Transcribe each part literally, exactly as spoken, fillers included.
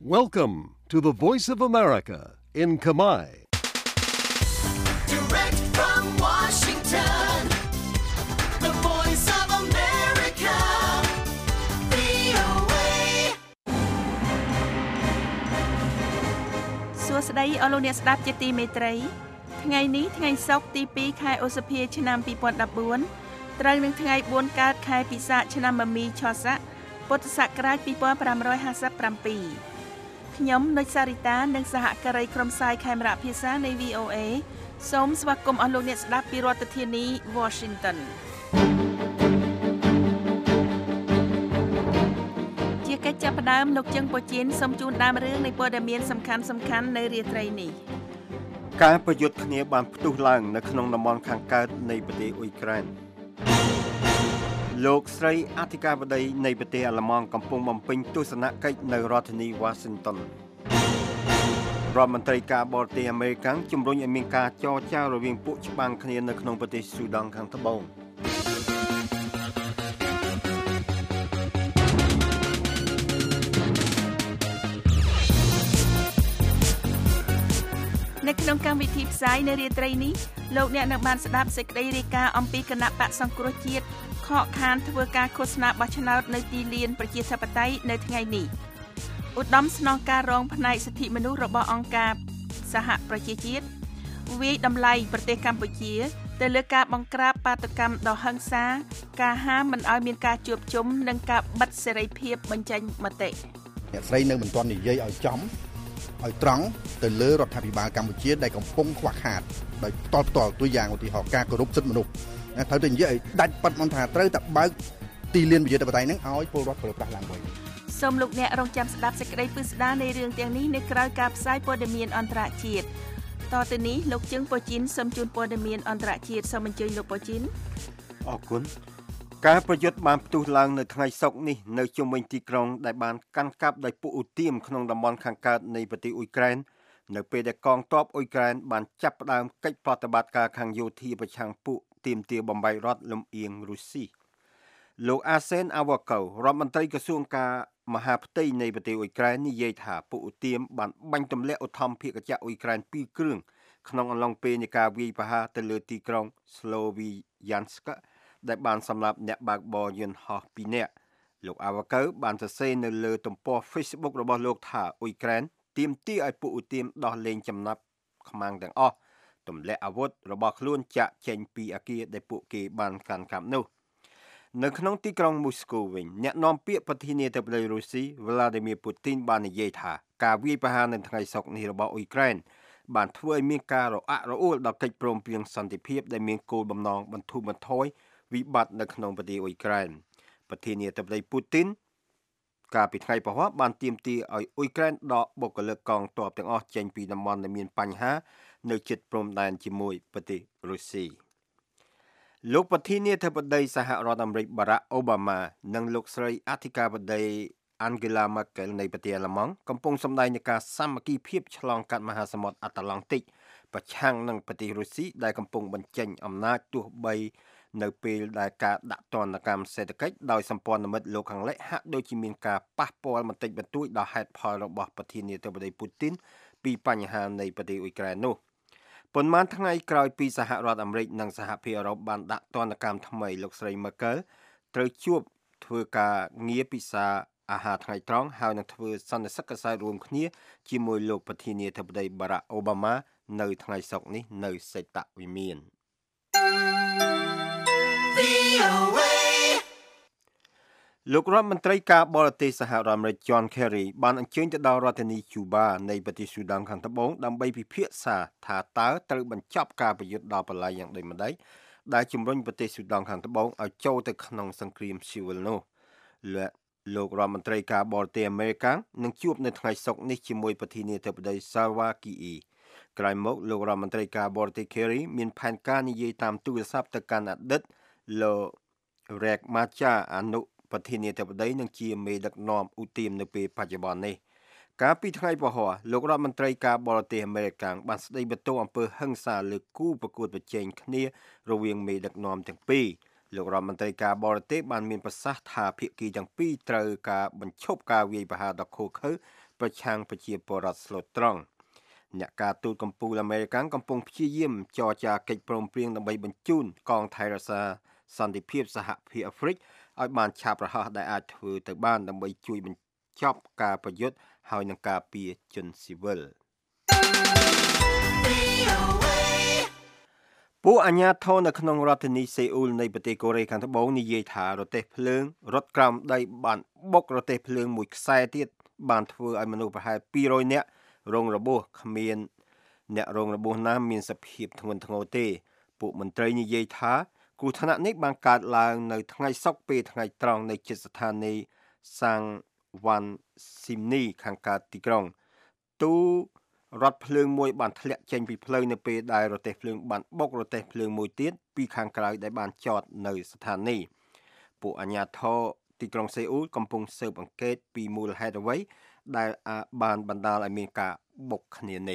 Welcome to the Voice of America in Khmer. Direct from Washington, the Voice of America, វី អូ เอសួស្តីអស់លោកអ្នកស្ដាប់ជាទីមេត្រីថ្ងៃនេះថ្ងៃសុក្រទីពីរខែឧសភាឆ្នាំពីរពាន់ដប់បួនត្រូវនឹងថ្ងៃបួនកើតខែពិសាខឆ្នាំមមីឆស័កពុទ្ធសករាជពីរពាន់ប្រាំរយហាសិបប្រាំពីរខ្ញុំនុចសារីតានិងសហការីក្រុមផ្សាយខេមរៈភាសានៃ វី អូ เอ សូមស្វាគមន៍អស់លោកអ្នកស្ដាប់ពីរដ្ឋធានី Washington ជាកិច្ចចាប់ផ្ដើមលោកជឹងពជិនសូមជូនដើមរឿងនៃព័ត៌មានសំខាន់សំខាន់នៅរាត្រីនេះការប្រយុទ្ធគ្នាបានផ្ទុះឡើងនៅក្នុងតំបន់ខាងកើតនៃប្រទេសអ៊ុយក្រែនលោកស្រីអធិការបតីនៃប្រទេសអាល្លឺម៉ង់កំពុងបំពេញទស្សនកិច្ចនៅរដ្ឋធានី Washington រដ្ឋមន្ត្រីការបរទេសអាមេរិកជំរុញឲ្យមានការចរចារវាងពួកច្បាំងគ្នានៅក្នុងប្រទេសស៊ូដង់ខាងត្បូងនៅក្នុងកម្មវិធីផ្សាយនៅរាត្រីនេះលោកអ្នកនឹងបានស្ដាប់សេចក្តីរាយការណ៍អំពីគណៈបក្សសង្គ្រោះជាតិខកខានធ្វើការឃោសនាបោះឆ្នោតនៅទីលានប្រជាធិបតេយ្យនៅថ្ងៃនេះឧត្តមស្នងការរងផ្នែកសិទ្ធិមនុស្សរបស់អង្គការសហប្រជាជាតិវាយតម្លៃប្រទេសកម្ពុជាទៅលើការបង្ក្រាបបាតុកម្មដ៏ហិង្សាការហាមមិនឲ្យមានការជួបជុំនិងការបិទសេរីភាពបញ្ចេញមតិអ្នកស្រីនៅមិនទាន់និយាយឲ្យចំឲ្យត្រង់ទៅលើរដ្ឋាភិបាលកម្ពុជាដែលកំពុងខ្វះខាតដោយផ្ទាល់ផ្ទាល់ตัวយ៉ាងឧទាហរណ៍ការគោរពសិទ្ធិមនុស្សណាត្រូវតែនិយាយឲ្យដាច់ប៉ាត់មិនថាត្រូវតែបើកទីលានប្រជាធិបតេយ្យហ្នឹងឲ្យពលរដ្ឋប្រើប្រាស់ឡើងវិញសូមលោកអ្នករងចាំស្ដាប់សេចក្តីពិស្ដារនៃរឿងទាំងនេះនៅក្រៅការផ្សាយព័ត៌មានអន្តរជាតិតទៅនេះលោកជឹងពជិនសូមជូនព័ត៌មានអន្តរជាតិសូមអញ្ជើញលោកពជិនអរគុណការប្រយុទ្ធបានផ្ទុះឡើងនៅថ្ងៃសុក្រនេះនៅជុំវិញទីក្រុងដែលបានកាន់កាប់ដោយពួកអ៊ូទីមក្នុងតំបន់ខាងកើតនៃប្រទេសអ៊ុយក្រែននៅពេលដែលកងទ័ពអ៊ុយក្រែនបានចាប់ផ្ដើមកិច្ចប្រតិបត្តិការខាងយោធាប្រឆាំងពួកទាមទារបំបីរដ្ឋលំអៀងរុស្ស៊ីលោកអាសេនអាវ៉ាកូរដ្ឋមន្ត្រីក្រសួងការមហាផ្ទៃនៃប្រទេសអ៊ុយក្រែននិយាយថាពួកអ៊ូទីមបានបាញ់ទម្លាក់ឧទ្ធម្ភាគចក្រអ៊ុយក្រែនពីរគ្រឿងក្នុងអំឡុងពេលនៃការវាយប្រហារទៅលើទីក្រុងស្លូវីយ៉ាន់ស្កដែលបានសម្លាប់អ្នកបើកបរយន្តហោះពីរនាក់លោកអាវ៉ាកូបានសរសេរនៅលើទំព័រ Facebook របស់លោកថាអ៊ុយក្រែនទាមទារឲ្យពួកអ៊ូទីមដោះលែងចំណាប់ខ្មាំងទាំងអស់ទម្លាក់អាវុធរបស់ខ្លួនចាក់ចេញពីអគារដែលពួកគេបានកាន់កាប់នោះនៅក្នុងទីក្រុងមូស្គូវិញអ្នកនាំពាក្យប្រធានាធិបតីរុស្ស៊ី Vladimir Putin បាននិយាយថាការវាយប្រហារនៅថ្ងៃសុក្រនេះរបស់អ៊ុយក្រែនបានធ្វើឲ្យមានការរអាក់រអួលដល់កិច្ចព្រមព្រៀងសន្តិភាពដែលមានគោលបំណងបន្ធូរបន្ថយវិបត្តិនៅក្នុងប្រទេសអ៊ុយក្រែនប្រធានាធិបតីពូទីនកាលពីថ្ងៃពហុបានទាមទារឲ្យអ៊ុយក្រែនដកបុគ្គលិកកងទ័ពទាំងអស់ចេញពីតំបន់ដែលមានបញ្ហានៅជិតព្រំដែនជាមួយប្រទេសរុស្ស៊ីលោកប្រធានាធិបតីសហរដ្ឋអាមេរិកបារ៉ាក់អូបាម៉ានិងលោកស្រីអធិការបតី Angela Merkel នៃប្រទេសអាល្លឺម៉ង់កំពុងសម្ដែងនឹងការសាមគ្គីភាពឆ្លងកាត់មហាសមុទ្រអាត្លង់តិកប្រឆាំងនឹងប្រទេសរុស្ស៊ីដែលកំពុងបញ្ចេញអំណាចទោះបីនៅពេលដែលការដាក់ទណ្ឌកម្មសេដ្ឋកិច្ចដោយសម្ព័ន្ធមិត្តលោកខាងលិចហាក់ដូចជាមានការប៉ះពាល់បន្តិចបន្តួចដល់ហេតុផលរបស់ប្រធានាធិបតីពូទីនពីបញ្ហានៃប្រទេសអ៊ុយក្រែននោះប៉ុន្មានថ្ងៃក្រោយពីសហរដ្ឋអាមេរិកនិងសហភាពអឺរ៉ុបបានដាក់ទណ្ឌកម្មថ្មីលោកស្រី Merkel ត្រូវជួបធ្វើការងារពិសាអាហារថ្ងៃត្រង់ហើយនឹងធ្វើសន្និសីទកសែតរួមគ្នាជាមួយលោកប្រធានាធិបតី Barack Obama នៅថ្ងៃសុក្រនេះនៅសេតវិមានវី អូ เอលោករដ្ឋមន្ត្រីការបរទេសសហរដ្ឋអាមេរិក John Kerry បានអញ្ជើញទៅដល់រដ្ឋធានី Juba នៃប្រទេសស៊ូដានខាងត្បូងដើម្បីពិភាក្សាថាតើត្រូវបញ្ចប់ការប្រយុទ្ធដល់បល្ល័យយ៉ាងដូចម្តេចដែលជំរុញប្រទេសស៊ូដានខាងត្បូងឲ្យចូលទៅក្នុងសង្គ្រាមស៊ីវិលនោះលោករដ្ឋមន្ត្រីការបរទេសអាមេរិកនឹងជួបនៅថ្ងៃសុក្រនេះជាមួយប្រធានាធិបតី Salva Kiir ក្រោយមកលោករដ្ឋមន្ត្រីការបរទេស Kerry មានផែនការនិយាយតាមទូរស័ព្ទទៅកាន់អតីតលោក Riek Machar អនុប្រធានាធិបតីនឹងជាមេដឹកនាំអ៊ូទីមនៅពេលបច្ចុប្បន្ននេះកាលពីថ្ងៃពហុលោករដ្ឋមន្ត្រីការបរទេសអាមេរិកបានស្ដីបន្ទោសអំពើហិង្សាលើគូប្រកួតប្រជែងគ្នារវាងមេដឹកនាំទាំងពីរលោករដ្ឋមន្ត្រីការបរទេសបានមានប្រសាសន៍ថាភាគីទាំងពីរត្រូវការបញ្ឈប់ការវាយប្រហារដ៏ឃោរឃៅប្រឆាំងប្រជាពលរដ្ឋស្លូតត្រង់អ្នកការទូតកម្ពុជាអាមេរិកកំពុងព្យាយាមចរចាកិច្ចព្រមព្រៀងដើម្បីបញ្ជូនកងថៃរក្សាសន្តិភាពសហភាពអាហ្វ្រិកឲ្យបានឆាប់រហ័សដែលអាចធ្វើទៅបានដើម្បីជួយបញ្ចប់ការប្រយុទ្ធហើយនឹងការពារជនស៊ីវិលពួកអាជ្ញាធរនៅក្នុងរដ្ឋធានីសេអ៊ូលនៃប្រទេសកូរ៉េខាងត្បូងនិយាយថារទេះភ្លើងរត់ក្រោមដីបានបុករទេះភ្លើងមួយខ្សែទៀតបានធ្វើឲ្យមនុស្សប្រហែលពីររយនាក់រងរបួសគ្មានអ្នករងរបួសណាមានសភាពធ្ងន់ធ្ងរទេពួកមន្ត្រីនិយាយថាគ្រោះថ្នាក់នេះបានកើតឡើងនៅថ្ងៃសុក្រពេលថ្ងៃត្រង់នៅជិតស្ថានីយ៍សាងវ៉ាន់ស៊ីមនីខាងកើតទីក្រុងទូរថភ្លើងមួយបានធ្លាក់ចេញពីផ្លូវនៅពេលដែលរទេះភ្លើងបានបុករទេះភ្លើងមួយទៀតពីខាងក្រៅដែលបានចតនៅស្ថានីយ៍ពួកអាជ្ញាធរទីក្រុងសេអ៊ូលកំពុងស៊ើបអង្កេតពីមូលហេតុអ្វីដែលបានបណ្ដាលឲ្យមានការបុកគ្នានេះ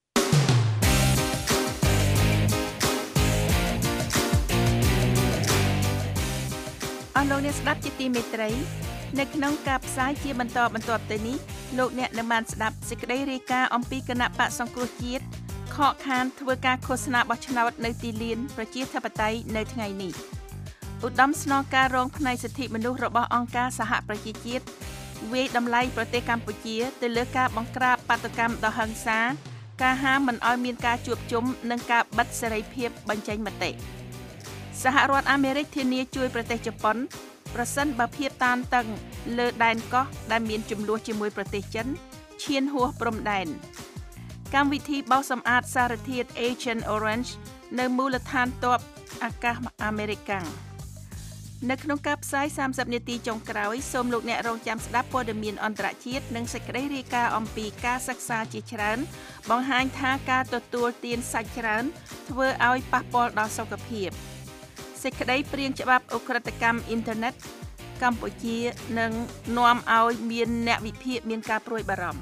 អស់លោកអ្នកស្ដាប់ជាទីមេត្រីនៅក្នុងការផ្សាយជាបន្តបន្ទាប់ទៅនេះលោកអ្នកនឹងបានស្ដាប់សេចក្តីរាយការណ៍អំពីគណៈបកសង្គ្រោះជាតិខកខានធ្វើការឃោសនាបោះឆ្នោតនៅទីលានប្រជាធិបតេយ្យនៅថ្ងៃនេះឧត្តមស្នងការរងផ្នែកសិទ្ធិមនុស្សរបស់អង្គការសហប្រជាជាតិវាយតម្លៃប្រទេសកម្ពុជាទៅលើការបង្ក្រាបបាតុកម្មដ៏ហិង្សាការហាមមិនឲ្យមានការជួបជុំនិងការបិទសេរីភាពបញ្ចេញមតិសហរដ្ឋអាមេរិកធានាជួយប្រទេសជប៉ុនប្រសិនបើភាពតានតឹងលើដែនកោះដែលមានចំនួនជាមួយប្រទេសចិនឈានហួសព្រំដែនកម្មវិធីបោសសម្អាតសារធាតុ Agent Orange នៅមូលដ្ឋានទ័ពអាកាសអាមេរិកនៅក្នុងការផ្សាយសាមសិបនាទីចុងក្រោយសូមលោកអ្នករងចាំស្ដាប់ព័ត៌មានអន្តរជាតិនិងសេចក្តីរាយការណ៍អំពីការសិក្សាជាច្រើនបង្ហាញថាការទទួលទានសាច់ច្រើនធ្វើឲ្យប៉ះពាល់ដល់សុខភាពសេចក្តីព្រាងច្បាប់អ ுக ្រិតកម្មអ៊ីនធឺណិតកម្ពុជានឹងនាំឲ្យមានអ្នកវិភាគមានការព្រួយបារម្ភ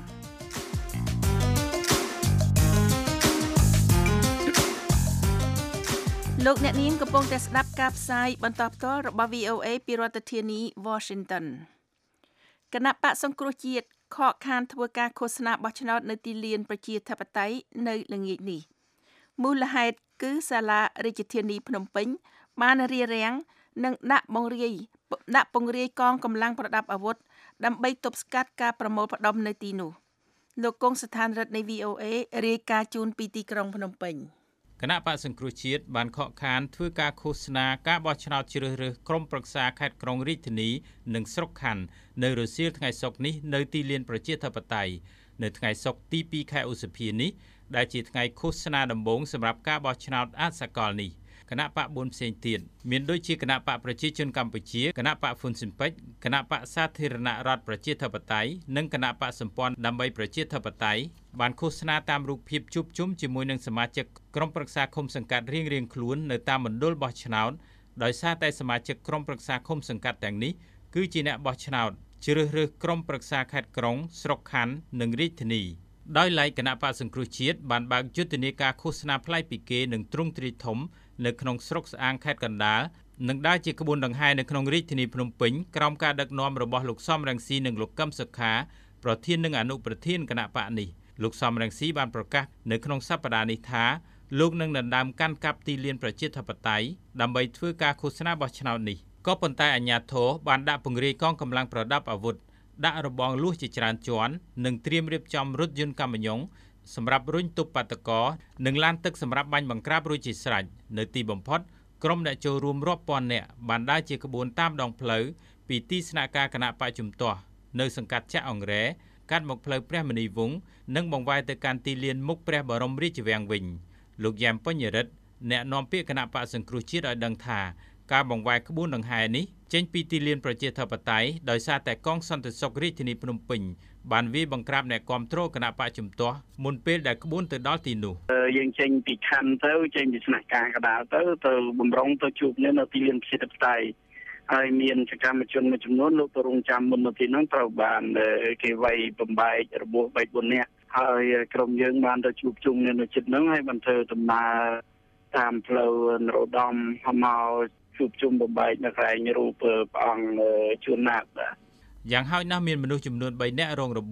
លោកអ្នកនាងកំពុងតែស្ដាប់ការផ្សាយបន្តផ្ទាល់របស់ វី អូ เอ ពីរដ្ឋធានី Washington គណៈបកសង្គ្រោះជាតិខកខានធ្វើការឃោសនាបោះឆ្នោតនៅទីលានប្រជាធិបតេយ្យនៅល្ងាចនេះមូលហេតុគឺសាលារាជធានីភ្នំពេញបានរារាំងនិងដាក់បង្រាយដាក់ពង្រាយកងកម្លាំងប្រដាប់អាវុធដើម្បីទប់ស្កាត់ការប្រមូលផ្ដុំនៅទីនោះលោកកុងស្ថានរដ្ឋនៃ វី អូ เอ រាយការណ៍ជូនពីទីក្រុងភ្នំពេញគណៈបក្សសង្គ្រោះជាតិបានខកខានធ្វើការឃោសនាការបោះឆ្នោតជ្រើសរើសក្រុមប្រឹក្សាខេត្តក្រុងរាជធានីនិងស្រុកខណ្ឌនៅរសៀលថ្ងៃសុក្រនេះនៅទីលានប្រជាធិបតេយ្យនៅថ្ងៃសុក្រទីពីរខែឧសភានេះដែលជាថ្ងៃឃោសនាដំបូងសម្រាប់ការបោះឆ្នោតអសកលនេះគណៈបកបួនផ្សេងទៀតមានដូចជាគណៈបកប្រជាជនកម្ពុជាគណៈបកហ្វុនស៊ិនពេជ្រគណៈបកសាធារណរដ្ឋប្រជាធិបតេយ្យនិងគណៈបកសម្ព័ន្ធដើម្បីប្រជាធិបតេយ្យបានឃោសនាតាមរូបភាពជួបជុំជាមួយនឹងសមាជិកក្រុមប្រឹក្សាឃុំសង្កាត់រៀងៗខ្លួននៅតាមមណ្ឌលបោះឆ្នោតដោយសារតែសមាជិកក្រុមប្រឹក្សាឃុំសង្កាត់ទាំងនេះគឺជាអ្នកបោះឆ្នោតជ្រើសរើសក្រុមប្រឹក្សាខេត្តក្រុងស្រុកខណ្ឌនិងរាជធានីដោយឡែកគណៈបកសង្គ្រោះជាតិបានបើកយុទ្ធនាការឃោសនាប្លែកពីគេនឹងទ្រង់ទ្រាយធំនៅក្នុងស្រុកស្អាងខេត្តកណ្ដាលនិងដើរជាក្បួនដង្ហែនៅក្នុងរាជធានីភ្នំពេញក្រោមការដឹកនាំរបស់លោកសំរងស៊ីនិងលោកកឹមសុខាប្រធាននិងអនុប្រធានគណៈបកនេះលោកសំរងស៊ីបានប្រកាសនៅក្នុងសប្តាហ៍នេះថាលោកនឹងដណ្ដើមកាន់កាប់ទីលានប្រជាធិបតេយ្យដើម្បីធ្វើការឃោសនាបោះឆ្នោតនេះក៏ប៉ុន្តែអាជ្ញាធរបានដាក់ពង្រាយកងកម្លាំងប្រដាប់អាវុធដាក់របងលួសជាច្រើនជាន់និងត្រៀមរៀបចំរថយន្តកាមីយ៉ុងសម្រាប់រុញទប់បាតុករនិងឡានទឹកសម្រាប់បាញ់បង្ក្រាបរួចជាស្រេចនៅទីបំផុតក្រុមអ្នកចូលរួមរាប់ពាន់នាក់បានដើរជាក្បួនតាមដងផ្លូវពីទីស្នាក់ការគណៈបច្ចុប្បន្នទាស់នៅសង្កាត់ចាក់អង្រែកាត់មកផ្លូវព្រះមនីវង្សនិងបង្វែរទៅកាន់ទីលានមុខព្រះបរមរាជវាំងវិញលោកយ៉ែមបញ្ញរិទ្ធអ្នកនាំពាក្យគណៈបក្សសង្គ្រោះជាតិឲ្យដឹងថាការបង្វែរក្បួនដង្ហែនេះចេញពីទីលានប្រជាធិបតេយ្យដោយសារតែកងសន្តិសុខរាជធានីភ្នំពេញបានវាយបង្ក្រាបអ្នកគាំទ្រគណៈបច្ចុប្បន្នទាស់មុនពេលដែលក្បួនទៅដល់ទីនោះយើងចេញពីខណ្ឌទៅចេញពីស្នាក់ការកដាលទៅទៅបំរុងទៅជួបនៅទីលានប្រជាធិបតេយ្យហើយមានសកម្មជនមួយចំនួនលោកទៅរងចាំមុននៅទីនោះត្រូវបានគេវាយបំបែករបួសបីបួននាក់ហើយក្រុមយើងបានទៅជួបជុំនៅជិតនោះហើយបានធ្វើដំណើរតាមផ្លូវនរោត្តមមកជួបជុំបំបែកនៅកន្លែងរូបព្រះអង្គជួនណាតយ៉ាងហោចណាស់មានមនុស្សចំនួនបីនាក់រងរបួស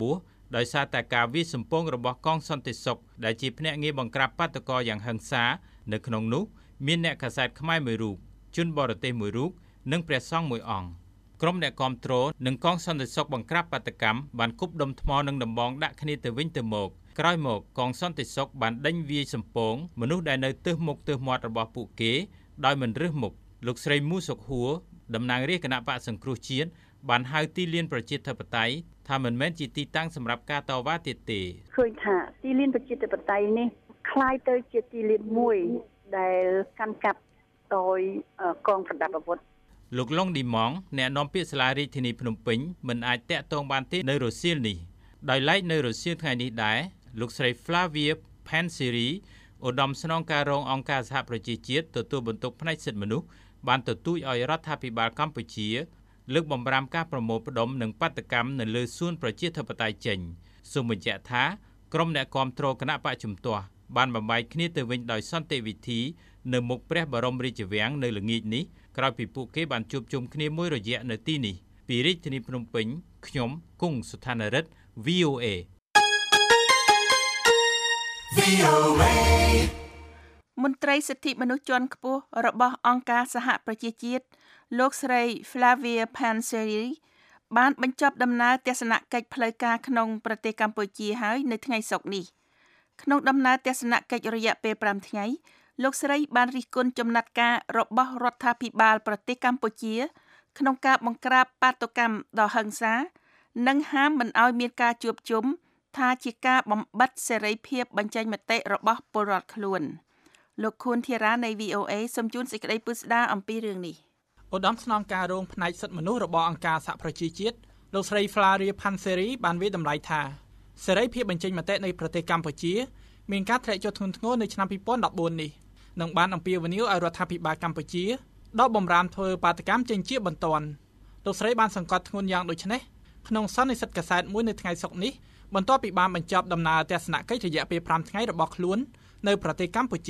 ដោយសារតែការវាយសម្ពងរបស់កងសន្តិសុខដែលជាភ្នាក់ងារបង្ក្រាបបាតុករយ៉ាងហិង្សានៅក្នុងនោះមានអ្នកកាសែតខ្មែរមួយរូបជនបរទេសមួយរូបនិងព្រះសង្ឃមួយអង្គក្រុមអ្នកគាំទ្រនិងកងសន្តិសុខបង្ក្រាបបាតុកម្មបានគប់ដុំថ្មនិងដំបងដាក់គ្នាទៅវិញទៅមកក្រោយមកកងសន្តិសុខបានដេញវាយសម្ពងមនុស្សដែលនៅទើសមុខទើសមាត់របស់ពួកគេដោយមិនរើសមុខលោកស្រីមូសុកហួរតំណាងរាជគណៈបក្សសង្គ្រោះជាតិបានហៅទីលានប្រជាធិបតេយ្យថាមិនមែនជាទីតាំងសម្រាប់ការតវ៉ាទៀតទេឃើញថាទីលានប្រជាធិបតេយ្យនេះคล้ายទៅជាទីលានមួយដែលកាន់កាប់ដោយកងប្រដាប់អាវុធលោកឡុងឌីម៉ងអ្នកនាំពាក្យសាលារាជធានីភ្នំពេញមិនអាចតាក់ទងបានទេនៅរសៀលនេះដោយឡែកនៅរសៀលថ្ងៃនេះដែរលោកស្រី Flavia Panseri ឧត្តមស្នងការរងអង្គការសហប្រជាជាតិទទួលបន្ទុកផ្នែកសិទ្ធិមនុស្សបានទទូចឲ្យរដ្ឋាភិបាលកម្ពុជាលើកបំរាមការប្រមូលផ្ដុំនិងបាតុកម្មនៅលើសួនប្រជាធិបតេយ្យចេញសូមបញ្ជាក់ថាក្រុមអ្នកគាំទ្រគណៈបកជំទាស់បានបំបែកគ្នាទៅវិញដោយសន្តិវិធីនៅមុខព្រះបរមរាជវាំងនៅល្ងាចនេះក្រោយពីពួកគេបានជួបជុំគ្នាមួយរយៈនៅទីនេះពីរាជធានីភ្នំពេញខ្ញុំគង់សុថានរិទ្ធ វី អូ เอវី អូ เอមន្ត្រីសិទ្ធិមនុស្សជាន់ខ្ពស់របស់អង្គការសហប្រជាជាតិលោកស្រី Flavia Panseri បានបញ្ចប់ដំណើរទស្សនកិច្ចផ្លូវការក្នុងប្រទេសកម្ពុជាហើយនៅថ្ងៃសុក្រនេះក្នុងដំណើរទស្សនកិច្ចរយៈពេលប្រាំថ្ងៃលោកស្រីបានរិះគន់ចំណាត់ការរបស់រដ្ឋាភិបាលប្រទេសកម្ពុជាក្នុងការបង្ក្រាបបាតុកម្មដ៏ហិង្សានិងហាមមិនឲ្យមានការជួបជុំថាជាការបំបិទសេរីភាពបញ្ចេញមតិរបស់ពលរដ្ឋខ្លួនលោកខួនធីរ៉ានៃ វី អូ เอ សូមជូនសេចក្តីពិស្ដារអំពីរឿងនេះឧត្តមស្នងការរងផ្នែកសិទ្ធិមនុស្សរបស់អង្គការសហប្រជាជាតិលោកស្រី Flavia Panseri បានវាយតម្លៃថាសេរីភាពបញ្ចេញមតិនៃប្រទេសកម្ពុជាមានការធ្លាក់ចុះធ្ងន់ធ្ងរនៅឆ្នាំពីរពាន់ដប់បួននេះនឹងបានអំពាវនាវឲ្យរដ្ឋាភិបាលកម្ពុជាដកបំរាមធ្វើបាតកម្មចេញជាបន្ទាន់លោកស្រីបានសង្កត់ធ្ងន់យ៉ាងដូចនេះក្នុងសន្និសីទកាសែតមួយនៅថ្ងៃសុក្រនេះបន្ទាប់ពីបានបញ្ចប់ដំណើរទស្សនកិច្ចរយៈពេលប្រាំថ្ងៃរបស់ខ្លួននៅប្រទេសកម្ពុជា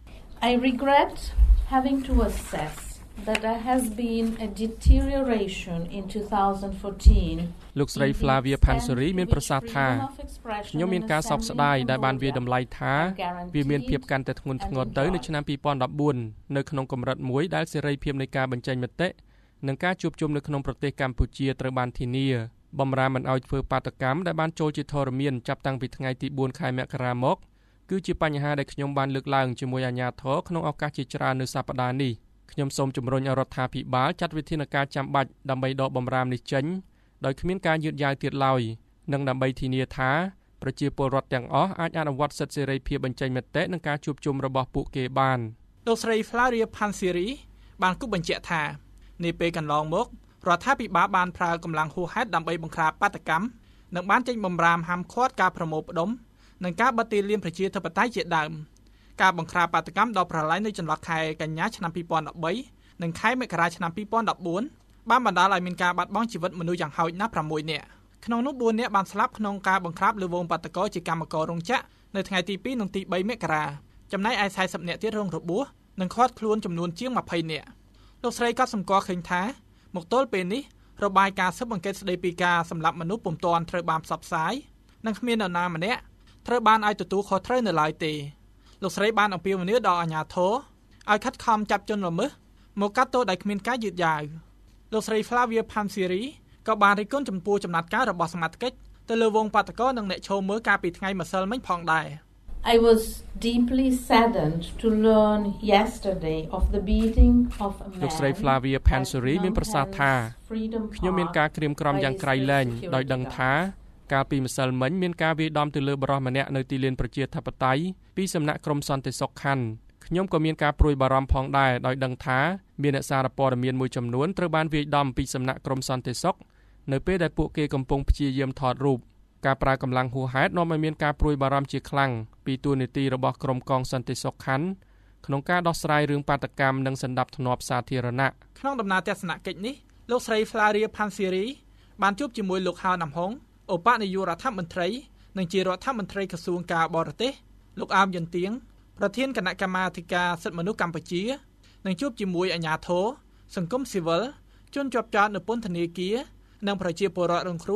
I regret having to assess that there has been a deterioration in twenty fourteen លោកស្រី Flavia Panseri មានប្រសាសន៍ថាខ្ញុំមានការសោកស្ដាយដែលបានវាតម្លៃថាវាមានភាពកាន់តែធ្ងន់ធ្ងរទៅនៅឆ្នាំពីរពាន់ដប់បួននៅក្នុងកម្រិតមួយដែលសេរីភាពនៃការបញ្ចេញមតិនិងការជួបជុំនៅក្នុងប្រទេសកម្ពុជាត្រូវបានធានាបំរាមមិនឲ្យធ្វើបាតកម្មដែលបានចូលជាធរមានចាប់តាំងពីថ្ងៃទីបួនខែមករាមកគឺជាបញ្ហាដែលខ្ញុំបានលើកឡើងជាមួយអាជ្ញាធរក្នុងឱកាសជាច្រើននៅសប្តាហ៍នេះខ្ញុំសូមជំរុញឲ្យរដ្ឋាភិបាលចាត់វិធានការចាំបាច់ដើម្បីដកបំរាមនេះចេញដោយគ្មានការយឺតយ៉ាវទៀតឡើយនិងដើម្បីធានាថាប្រជាពលរដ្ឋទាំងអស់អាចអនុវត្តសិទ្ធិសេរីភាពបញ្ចេញមតិនិងការជួបជុំរបស់ពួកគេបានលោកស្រី Flavia Panseri បានគូបញ្ជាក់ថានាពេលកន្លងមករដ្ឋាភិបាលបានប្រើកម្លាំងហួសហេតុដើម្បីបង្ក្រាបបាតុកម្មនិងបានចេញបំរាមហាមឃាត់ការប្រមូលផ្ដុំនិងការបិទទីលានប្រជាធិបតេយ្យជាដើមការបង្ក្រាបបាតុកម្មដល់ប្រឡាយនៅចន្លោះខែកញ្ញាឆ្នាំពីរពាន់ដប់បីនិងខែមករាឆ្នាំពីរពាន់ដប់បួនបានបណ្ដាលឲ្យមានការបាត់បង់ជីវិតមនុស្សយ៉ាងហោចណាស់ប្រាំមួយនាក់ក្នុងនោះបួននាក់បានស្លាប់ក្នុងការបង្ក្រាបលើវងបាតុករជាកម្មកររោងចក្រនៅថ្ងៃទីពីរនិងទីបីមករាចំណែកឯសែសិបនាក់ទៀតរងរបួសនិងឃាត់ខ្លួនចំនួនជាងម្ភៃនាក់លោកស្រីក៏សម្គាល់ឃើញថាមកទល់ពេលនេះរបាយការណ៍ស៊ើបអង្កេតស្ដីពីការសម្លាប់មនុស្សពុំទាន់ត្រូវបានផ្សព្វផ្សាយនិងគ្មាននរណាម្នាក់ត្រូវបានឲ្យទទួលខុសត្រូវនៅឡើយទេលោកស្រីបានអំពាវនាវដល់អាជ្ញាធរឲ្យខិតខំចាប់ជនល្មើសមកកាត់ទោសដោយគ្មានការយឺតយ៉ាវលោកស្រី Flavia Panseri ក៏បានរិះគន់ចំពោះចំណាត់ការរបស់សមាជិកទៅលើវងបាតុករនិងអ្នកឈរមើលកាលពីថ្ងៃម្សិលមិញផងដែរ I was deeply saddened to learn yesterday of the beating of a man លោកស្រី Flavia Panseri មានប្រសាសន៍ថាខ្ញុំមានការក្រៀមក្រំយ៉ាងក្រៃលែងដោយដឹងថាកាលពីម្សិលមិញមានការវាយដំទៅលើបរិសម្នាក់នៅទីលានប្រជាធិបតេយ្យពីសំណាក់ក្រមសន្តិសុខខណ្ឌខ្ញុំក៏មានការព្រួយបារម្ភផងដែរដោយដឹងថាមានអ្នកសារព័ត៌មានមួយចំនួនត្រូវបានវាយដំពីសំណាក់ក្រមសន្តិសុខនៅពេលដែលពួកគេកំពុងព្យាយាមថតរូបការប្រើកម្លាំងហួសហេតុនាំឲ្យមានការព្រួយបារម្ភជាខ្លាំងពីទួលនីតិរបស់ក្រមកងសន្តិសុខខណ្ឌក្នុងការដោះស្រាយរឿងបាតុកម្មនិងសណ្ដាប់ធ្នាប់សាធារណៈក្នុងដំណើរទស្សនកិច្ចនេះលោកស្រី Flavia Panseri បានជួបជាមួយលោកហៅណាំហុងឧបនាយករដ្ឋមន្ត្រីនិងជារដ្ឋមន្ត្រីក្រសួងការបរទេសលោកអោមយន្ទៀងប្រធានគណៈកម្មាធិការសិទ្ធិមនុស្សកម្ពុជានិងជួបជាមួយអាជ្ញាធរសង្គមស៊ីវិលជនជាប់ចោទនៅពន្ធនាគារនិងប្រជាពលរដ្ឋរងគ្រោះ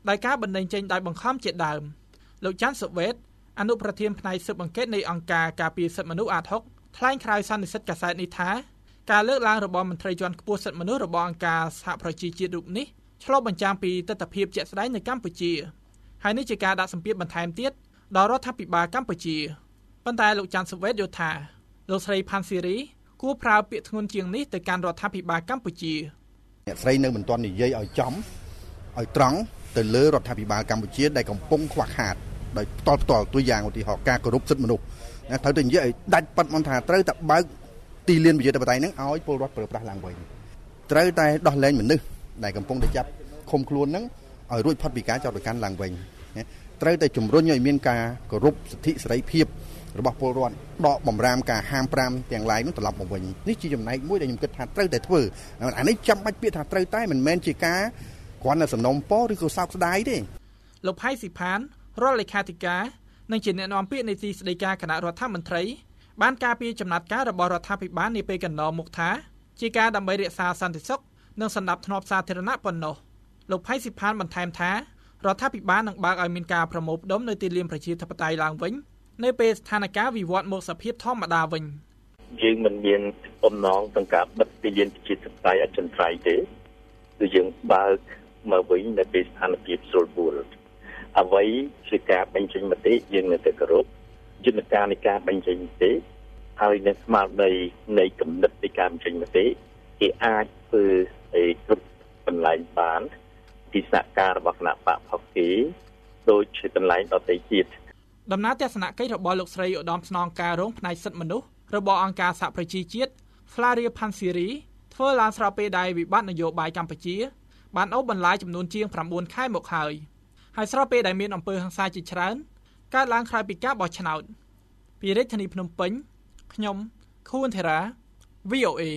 ដោយការបណ្តេញចេញដោយបង្ខំជាដើមលោកចាន់សូវេតអនុប្រធានផ្នែកស៊ើបអង្កេតនៃអង្គការការពារសិទ្ធិមនុស្សអាត หก ថ្លែងក្រោយសន្និសីទកាសែតនេះថាការលើកឡើងរបស់មន្ត្រីជាន់ខ្ពស់សិទ្ធិមនុស្សរបស់អង្គការសហប្រជាជាតិរូបនេះឆ្លុះបញ្ចាំងពីទស្សនវិជ្ជាជាក់ស្ដែងនៅកម្ពុជាហើយនេះជាការដាក់សម្ពាធបន្ថែមទៀតដល់រដ្ឋាភិបាលកម្ពុជាប៉ុន្តែលោកចាន់សូវេតយល់ថាលោកស្រីផាន់ស៊ីរីគួរប្រើពាក្យធ្ងន់ជាងនេះទៅកាន់រដ្ឋាភិបាលកម្ពុជាអ្នកស្រីនៅមិនទាន់និយាយឲ្យចំឲ្យត្រង់ទៅលើរដ្ឋាភិបាលកម្ពុជាដែលកំពុងខ្វះខាតដោយផ្ទាល់ផ្ទាល់ตัวយ៉ាងឧទាហរណ៍ការគោរពសិទ្ធិមនុស្សណាត្រូវតែនិយាយឲ្យដាច់ប៉ាត់មិនថាត្រូវតែបើកទីលានប្រជាធិបតេយ្យហ្នឹងឲ្យពលរដ្ឋប្រើប្រាស់ឡើងវិញត្រូវតែដោះលែងមនុស្សដែលកំពុងតែចាប់ឃុំខ្លួនហ្នឹងឲ្យរួចផុតពីការចោទប្រកាន់ឡើងវិញត្រូវតែជំរុញឲ្យមានការគោរពសិទ្ធិសេរីភាពរបស់ពលរដ្ឋដកបំរាមការហាមប្រាមទាំងឡាយនោះត្រឡប់មកវិញនេះជាចំណែកមួយដែលខ្ញុំគិតថាត្រូវតែធ្វើអានេះចាំបាច់ពាក្យថាត្រូវតែមិនមែនជាការគ្រាន់តែសំណុំពរឬក៏សោកស្ដាយទេលោកផៃស៊ីផានរដ្ឋលេខាធិការនិងជាអ្នកនាំពាក្យនៃទីស្តីការគណៈរដ្ឋមន្ត្រីបានការពារចំណាត់ការរបស់រដ្ឋាភិបាលនាពេលកន្លងមកថាជាការដើម្បីរក្សាសន្តិសុខនិងសណ្ដាប់ធ្នាប់សាធារណៈប៉ុណ្ណោះលោកផៃស៊ីផានបន្ថែមថារដ្ឋាភិបាលនឹងបើកឲ្យមានការប្រមូលផ្ដុំនៅទីលានប្រជាធិបតេយ្យឡើងវិញនៅពេលស្ថានភាពវិវត្តមកសភាពធម្មតាវិញយើងមិនមានបំណងក្នុងការបិទទីលានប្រជាធិបតេយ្យអចិន្ត្រៃយ៍ទេគឺយើងបើកមកវិញនៅពេលស្ថានភាពស្រួលបួលអ្វីជាការបញ្ចេញមតិយើងនៅតែគោរពយន្តការនៃការបញ្ចេញមតិហើយនៅស្មារតីនៃគំនិតនៃការបញ្ចេញមតិគេអាចធ្វើឲ្យគ្រប់បន្លែងបានពីសហការរបស់គណៈបកផុកគេដូចជាបន្លែងដទៃទៀតដំណើរទស្សនកិច្ចរបស់លោកស្រីឧត្តមស្នងការរងផ្នែកសិទ្ធិមនុស្សរបស់អង្គការសហប្រជាជាតិ Flaria Pansiri ធ្វើឡើងស្របពេលដែលវិបត្តិនយោបាយកម្ពុជាបានអូសបន្លាយចំនួនជាង៩ខែមកហើយហើយស្របពេលដែលមានអំពើហិង្សាជាច្រើនកើតឡើងក្រោយពីការបោះឆ្នោតពីរាជធានីភ្នំពេញខ្ញុំខួនធេរ៉ា វី អូ เอ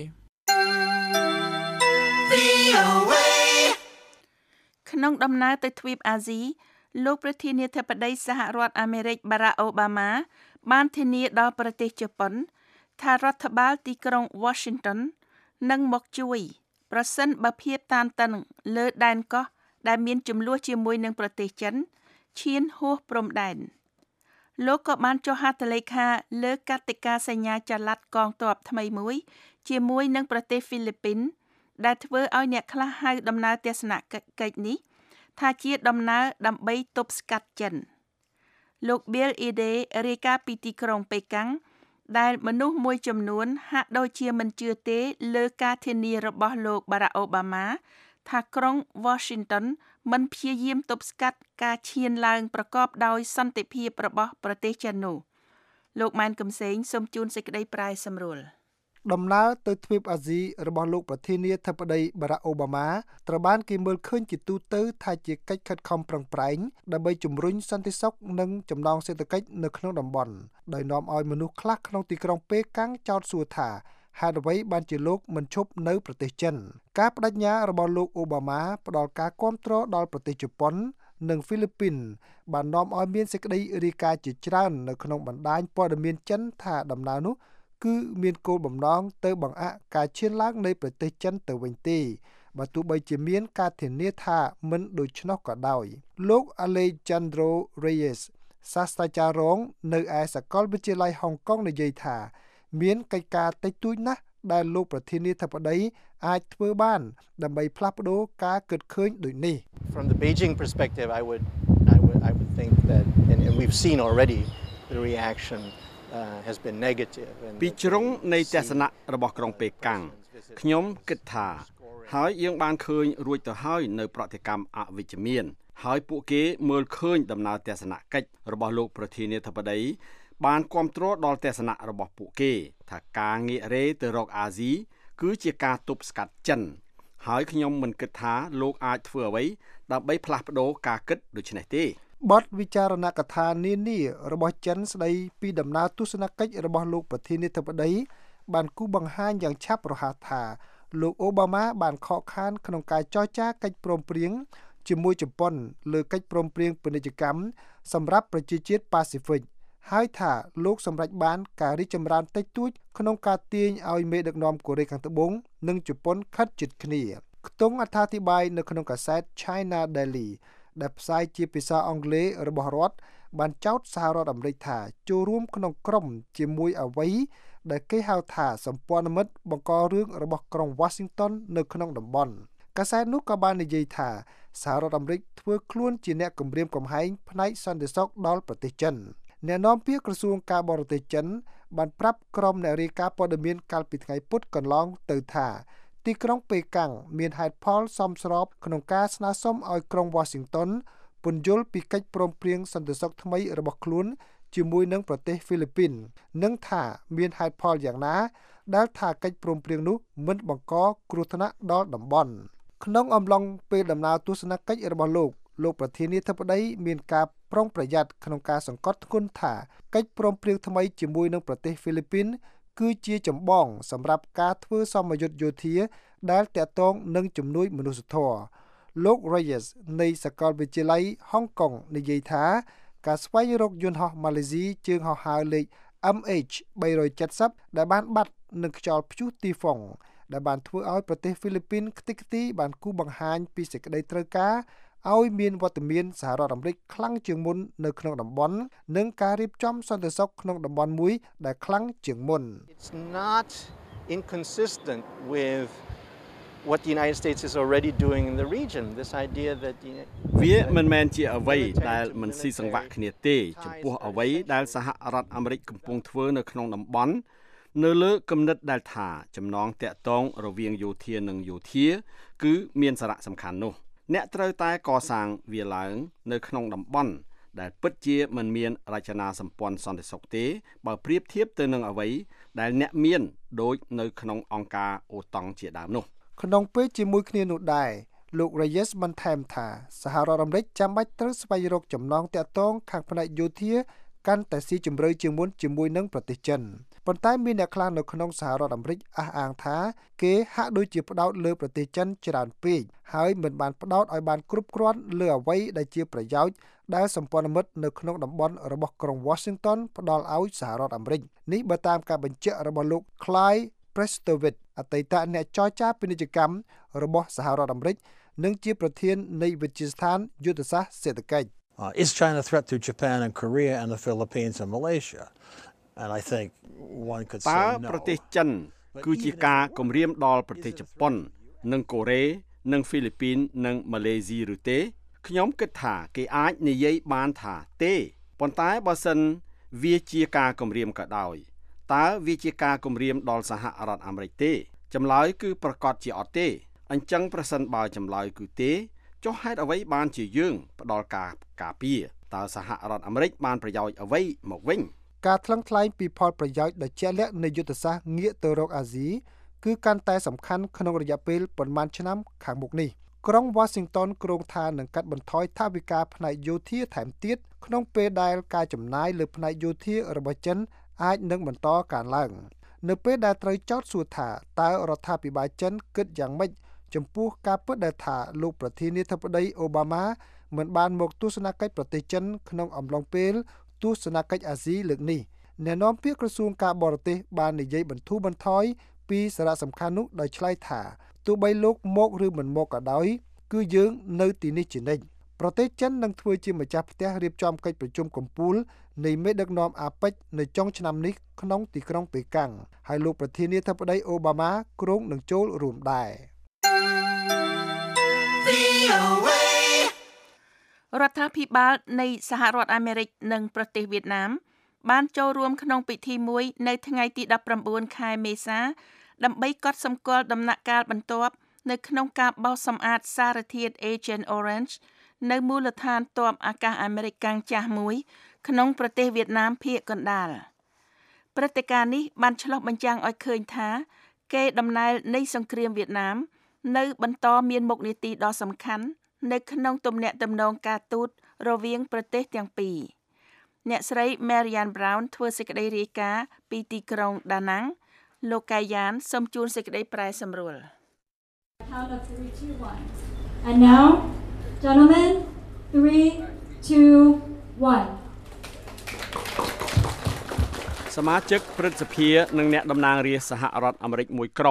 ក្នុងដំណើរទៅទ្វីបអាស៊ីលោកប្រធានាធិបតីសហរដ្ឋអាមេរិកបារ៉ាក់អូបាម៉ាបានធានាដល់ប្រទេសជប៉ុនថារដ្ឋបាលទីក្រុង Washington នឹងមកជួយប្រសិនបើភាពតានតឹងលើដែនកោះដែលមានចំនួនជាមួយនឹងប្រទេសចិនឈានហួសព្រំដែនលោកក៏បានចុះហត្ថលេខាលើកតិកាសញ្ញាចល័តកងទ័ពថ្មីមួយជាមួយនឹងប្រទេសហ្វីលីពីនដែលធ្វើឲ្យអ្នកខ្លះហៅដំណើរទស្សនកិច្ចនេះថាជាដំណើរដើម្បីទប់ស្កាត់ចិនលោក Bill Ide រាយការណ៍ពីទីក្រុងប៉េកាំងដែលមនុស្សមួយចំនួនហាក់ដូចជាមិនជឿទេលើការធានារបស់លោក Barack Obama ថាក្រុង Washington មិនព្យាយាមទប់ស្កាត់ការឈានឡើងប្រកបដោយសន្តិភាពរបស់ប្រទេសចិននោះលោកម៉ែនកំសែងសូមជូនសេចក្តីប្រាយសម្រួលដំណើរទៅទ្វីបអាស៊ីរបស់លោកប្រធានាធិបតីបារ៉ាក់អូបាម៉ាត្រូវបានគេមើលឃើញជាទូទៅថាជាកិច្ចខិតខំប្រឹងប្រែងដើម្បីជំរុញសន្តិសុខនិងចំណងសេដ្ឋកិច្ចនៅក្នុងតំបន់ដោយនាំឲ្យមនុស្សខ្លះក្នុងទីក្រុងប៉េកាំងចោទសួរថាហេតុអ្វីបានជាលោកមិនឈប់នៅប្រទេសចិនការបដិញ្ញារបស់លោកអូបាម៉ាផ្ដល់ការគាំទ្រដល់ប្រទេសជប៉ុននិងហ្វីលីពីនបាននាំឲ្យមានសេចក្តីរាយការណ៍ជាច្រើននៅក្នុងបណ្ដាញព័ត៌មានចិនថាដំណើរនោះគឺមានគោលបំណងទៅបង្អាក់ការឈានឡើងនៃប្រទេសចិនទៅវិញទេបើទោះបីជាមានការធានាថាមិនដូច្នោះក៏ដោយលោក Alejandro Reyes សាស្ត្រាចារ្យរងនៅឯសាកលវិទ្យាល័យហុងកុងនិយាយថាមានកិច្ចការតិចតួចណាស់ដែលលោកប្រធានាធិបតីអាចធ្វើបានដើម្បីផ្លាស់ប្ដូរការគិតឃើញដូចនេះ From the Beijing perspective I would I would I would think that and, and we've seen already the reaction Uh, has been negative ពីជ្រុងនៃទស្សនៈរបស់ក្រុងប៉េកាំងខ្ញុំគិតថាហើយយើងបានឃើញរួចទៅហើយនៅប្រតិកម្មអវិជ្ជមានហើយពួកគេមើលឃើញដំណើរទស្សនកិច្ចរបស់លោកប្រធានាធិបតីបានគាំទ្រដល់ទស្សនៈរបស់ពួកគេថាការងាករេទៅរកអាស៊ីគឺជាការទប់ស្កាត់ចិនហើយខ្ញុំមិនគិតថាលោកអាចធ្វើអ្វីដើម្បីផ្លាស់ប្ដូរការគិតដូចនេះទេបទវិចារណកថានានារបស់ចិនស្ដីពីដំណើរទស្សនកិច្ចរបស់លោកប្រធានាធិបតីបានគូបង្ហាញយ៉ាងឆាប់រហ័សថាលោកអូបាម៉ាបានខកខានក្នុងការចរចាកិច្ចព្រមព្រៀងជាមួយជប៉ុនលើកិច្ចព្រមព្រៀងពាណិជ្ជកម្មសម្រាប់ប្រជាជាតិប៉ាស៊ីហ្វិកហើយថាលោកសម្រេចបានការរីកចម្រើនតិចតួចក្នុងការទាញឲ្យមេដឹកនាំកូរ៉េខាងត្បូងនិងជប៉ុនខិតជិតគ្នាខ្ទង់អត្ថាធិប្បាយនៅក្នុងកាសែត China Daily ដែលផ្សាយជាភាសាអង់គ្លេសរបស់រដ្ឋបានចោទសហរដ្ឋអាមេរិកថាចូលរួមក្នុងក្រុមជាមួយអ្វីដែលគេហៅថាសម្ព័ន្ធមិត្តបង្ករឿងរបស់ក្រុង Washington នៅក្នុងតំបន់កាសែតនោះក៏បាននិយាយថាសហរដ្ឋអាមេរិកធ្វើខ្លួនជាអ្នកគំរាមកំហែងផ្នែកសន្តិសុខដល់ប្រទេសចិនអ្នកនាំពាក្យក្រសួងការបរទេសចិនបានប្រាប់ក្រុមអ្នករាយការណ៍ព័ត៌មានកាលពីថ្ងៃពុធកន្លងទៅថាទីក្រុងប៉េកាំងមានហេតុផលសមស្របក្នុងការស្នើសុំឲ្យក្រុង Washington ពន្យល់ពីកិច្ចព្រមព្រៀងសន្តិសុខថ្មីរបស់ខ្លួនជាមួយនឹងប្រទេសហ្វីលីពីននិងថាមានហេតុផលយ៉ាងណាដែលថាកិច្ចព្រមព្រៀងនោះមិនបង្កគ្រោះថ្នាក់ដល់តំបន់ក្នុងអំឡុងពេលដំណើរទស្សនកិច្ចរបស់លោកលោកប្រធានាធិបតីមានការប្រុងប្រយ័ត្នក្នុងការសង្កត់ធ្ងន់ថាកិច្ចព្រមព្រៀងថ្មីជាមួយនឹងប្រទេសហ្វីលីពីនគឺជាចម្បងសម្រាប់ការធ្វើសមយុទ្ធយោធាដែលទាក់ទងនឹងជំនួយមនុស្សធម៌លោក Reyes នៃសាកលវិទ្យាល័យហុងកុងនិយាយថាការស្វែងរកយន្តហោះម៉ាឡេស៊ីជើងហោះហើរលេខ M H បីเจ็ดศูนย์ ដែលបានបាត់នឹងខ្យល់ព្យុះទីហ្វុងដែលបានធ្វើឲ្យប្រទេសហ្វីលីពីនខ្ទេចខ្ទីបានគូបង្ហាញពីសេចក្តីត្រូវការឲ្យមានវត្តមានសហរដ្ឋអាមេរិកខ្លាំងជាងមុននៅក្នុងតំបន់និងការរៀបចំសន្តិសុខក្នុងតំបន់មួយដែលខ្លាំងជាងមុន It's not inconsistent with what the United States is already doing in the region this idea that វាមិនមែនជាអ្វីដែលមិនស៊ីសង្វាក់គ្នាទេចំពោះអ្វីដែលសហរដ្ឋអាមេរិកកំពុងធ្វើនៅក្នុងតំបន់នៅលើគំនិតដែលថាចំណងតាក់ទងរវាងយោធានិងយោធាគឺមានសារៈសំខាន់នោះអ្នកត្រូវតែកសាងវាឡើងនៅក្នុងតំបន់ដែលពិតជាមិនមានរចនាសម្ព័ន្ធសន្តិសុខទេបើប្រៀបធៀបទៅនឹងអ្វីដែលអ្នកមានដូចនៅក្នុងអង្គការអូតង់ជាដើមនោះក្នុងពេលជាមួយគ្នានោះដែរលោក Reyes បន្ថែមថាសហរដ្ឋអាមេរិកចាំបាច់ត្រូវស្វែងរកចំណងតាក់ទងខាងផ្នែកយោធាកាន់តែស៊ីជម្រៅជាងមុនជាមួយនឹងប្រទេសចិនប៉ុន្តែមានអ្នកខ្លះនៅក្នុងសហរដ្ឋអាមេរិកអះអាងថាគេហាក់ដូចជាផ្ដោតលើប្រទេសចិនច្រើនពេកហើយមិនបានផ្ដោតឲ្យបានគ្រប់គ្រាន់លើអ្វីដែលជាប្រយោជន៍ដែលសម្ព័ន្ធមិត្តនៅក្នុងតំបន់របស់ក្រុង Washington ផ្ដល់ឲ្យសហរដ្ឋអាមេរិកនេះបើតាមការបញ្ជាក់របស់លោក Clyde Prestowitz អតីតអ្នកចរចាពាណិជ្ជកម្មរបស់សហរដ្ឋអាមេរិកនិងជាប្រធាននៃវិទ្យាស្ថានយុទ្ធសាស្ត្រសេដ្ឋកិច្ច Uh, is China a threat to Japan and Korea and the Philippines and Malaysia? And I think one could say no. ប្រទេសចិនគឺជាការគំរាមដល់ប្រទេសជប៉ុននិងកូរ៉េនិងហ្វីលីពីននិងម៉ាឡេស៊ីឬទេខ្ញុំគិតថាគេអាចនិយាយបានថាទេប៉ុន្តែបើសិនវាជាការគំរាមក៏ដោយតើវាជាការគំរាមដល់សហរដ្ឋអាមេរិកទេចម្លើយគឺប្រកាសជាអត់ទេអញ្ចឹងប្រសិនបើចម្លើយគឺទេចុះហេតុអ្វីបានជាយើងផ្ដល់ការការពារតើសហរដ្ឋអាមេរិកបានប្រយោជន៍អ្វីមកវិញការថ្លឹងថ្លែងពីផលប្រយោជន៍ដ៏ជាក់លាក់នៃយុទ្ធសាស្ត្រងាកទៅរកអាស៊ីគឺកាន់តែសំខាន់ក្នុងរយៈពេលប៉ុន្មានឆ្នាំខាងមុខនេះក្រុង Washington គ្រោងថានឹងកាត់បន្ថយថវិកាផ្នែកយោធាថែមទៀតក្នុងពេលដែលការចំណាយលើផ្នែកយោធារបស់ចិនអាចនឹងបន្តកើនឡើងនៅពេលដែលត្រូវចោទសួរថាតើរដ្ឋាភិបាលចិនគិតយ៉ាងម៉េចចំពោះការពិតដែលថាលោកប្រធានាធិបតីអូបាម៉ាមិនបានមកទស្សនកិច្ចប្រទេសចិនក្នុងអំឡុងពេលទស្សនកិច្ចអាស៊ីលើកនេះអ្នកនាំពាក្យក្រសួងការបរទេសបាននិយាយបន្ធូរបន្ថយពីសារៈសំខាន់នោះដោយឆ្លើយថាទោះបីលោកមកឬមិនមកក៏ដោយគឺយើងនៅទីនេះជានិច្ចប្រទេសចិននឹងធ្វើជាម្ចាស់ផ្ទះរៀបចំកិច្ចប្រជុំកំពូលនៃមេដឹកនាំអាប៉ិចនៅចុងឆ្នាំនេះក្នុងទីក្រុងប៉េកាំងហើយលោកប្រធានាធិបតីអូបាម៉ាគ្រោងនឹងចូលរួមដែររដ្ឋាភិបាលនៃសហរដ្ឋអាមេរិកនិងប្រទេសវៀតណាមបានចូលរួមក្នុងពិធីមួយនៅថ្ងៃទីដប់ប្រាំបួនខែមេសាដើម្បីកត់សម្គាល់ដំណាក់កាលបន្ទាប់នៅក្នុងការបោសសម្អាតសារធាតុ Agent Orange នៅមូលដ្ឋានទ័ពអាកាសអាមេរិកកាំងចាស់មួយក្នុងប្រទេសវៀតណាមភាគកណ្ដាលព្រឹត្តិការណ៍នេះបានឆ្លុះបញ្ចាំងឲ្យឃើញថាកេរដំណែលនៃសង្គ្រាមវៀតណាមនៅបន្តមានមុខនីតិដ៏សំខាន់នៅក្នុងទំនាក់ទំនងការទូតរវាងប្រទេសទាំងពីរអ្នកស្រី Marian Brown ធ្វើសេចក្តីរាយការណ៍ពីទីក្រុងដាណាំងលោកកាយ៉ានសូមជួនសេចក្តីប្រែសម្រួល And now gentlemen three two one សមាជិកព្រឹទ្ធសភានិងអ្នកតំណាងរាស្ត្រសហរដ្ឋអាមេរិកមួយក្រុម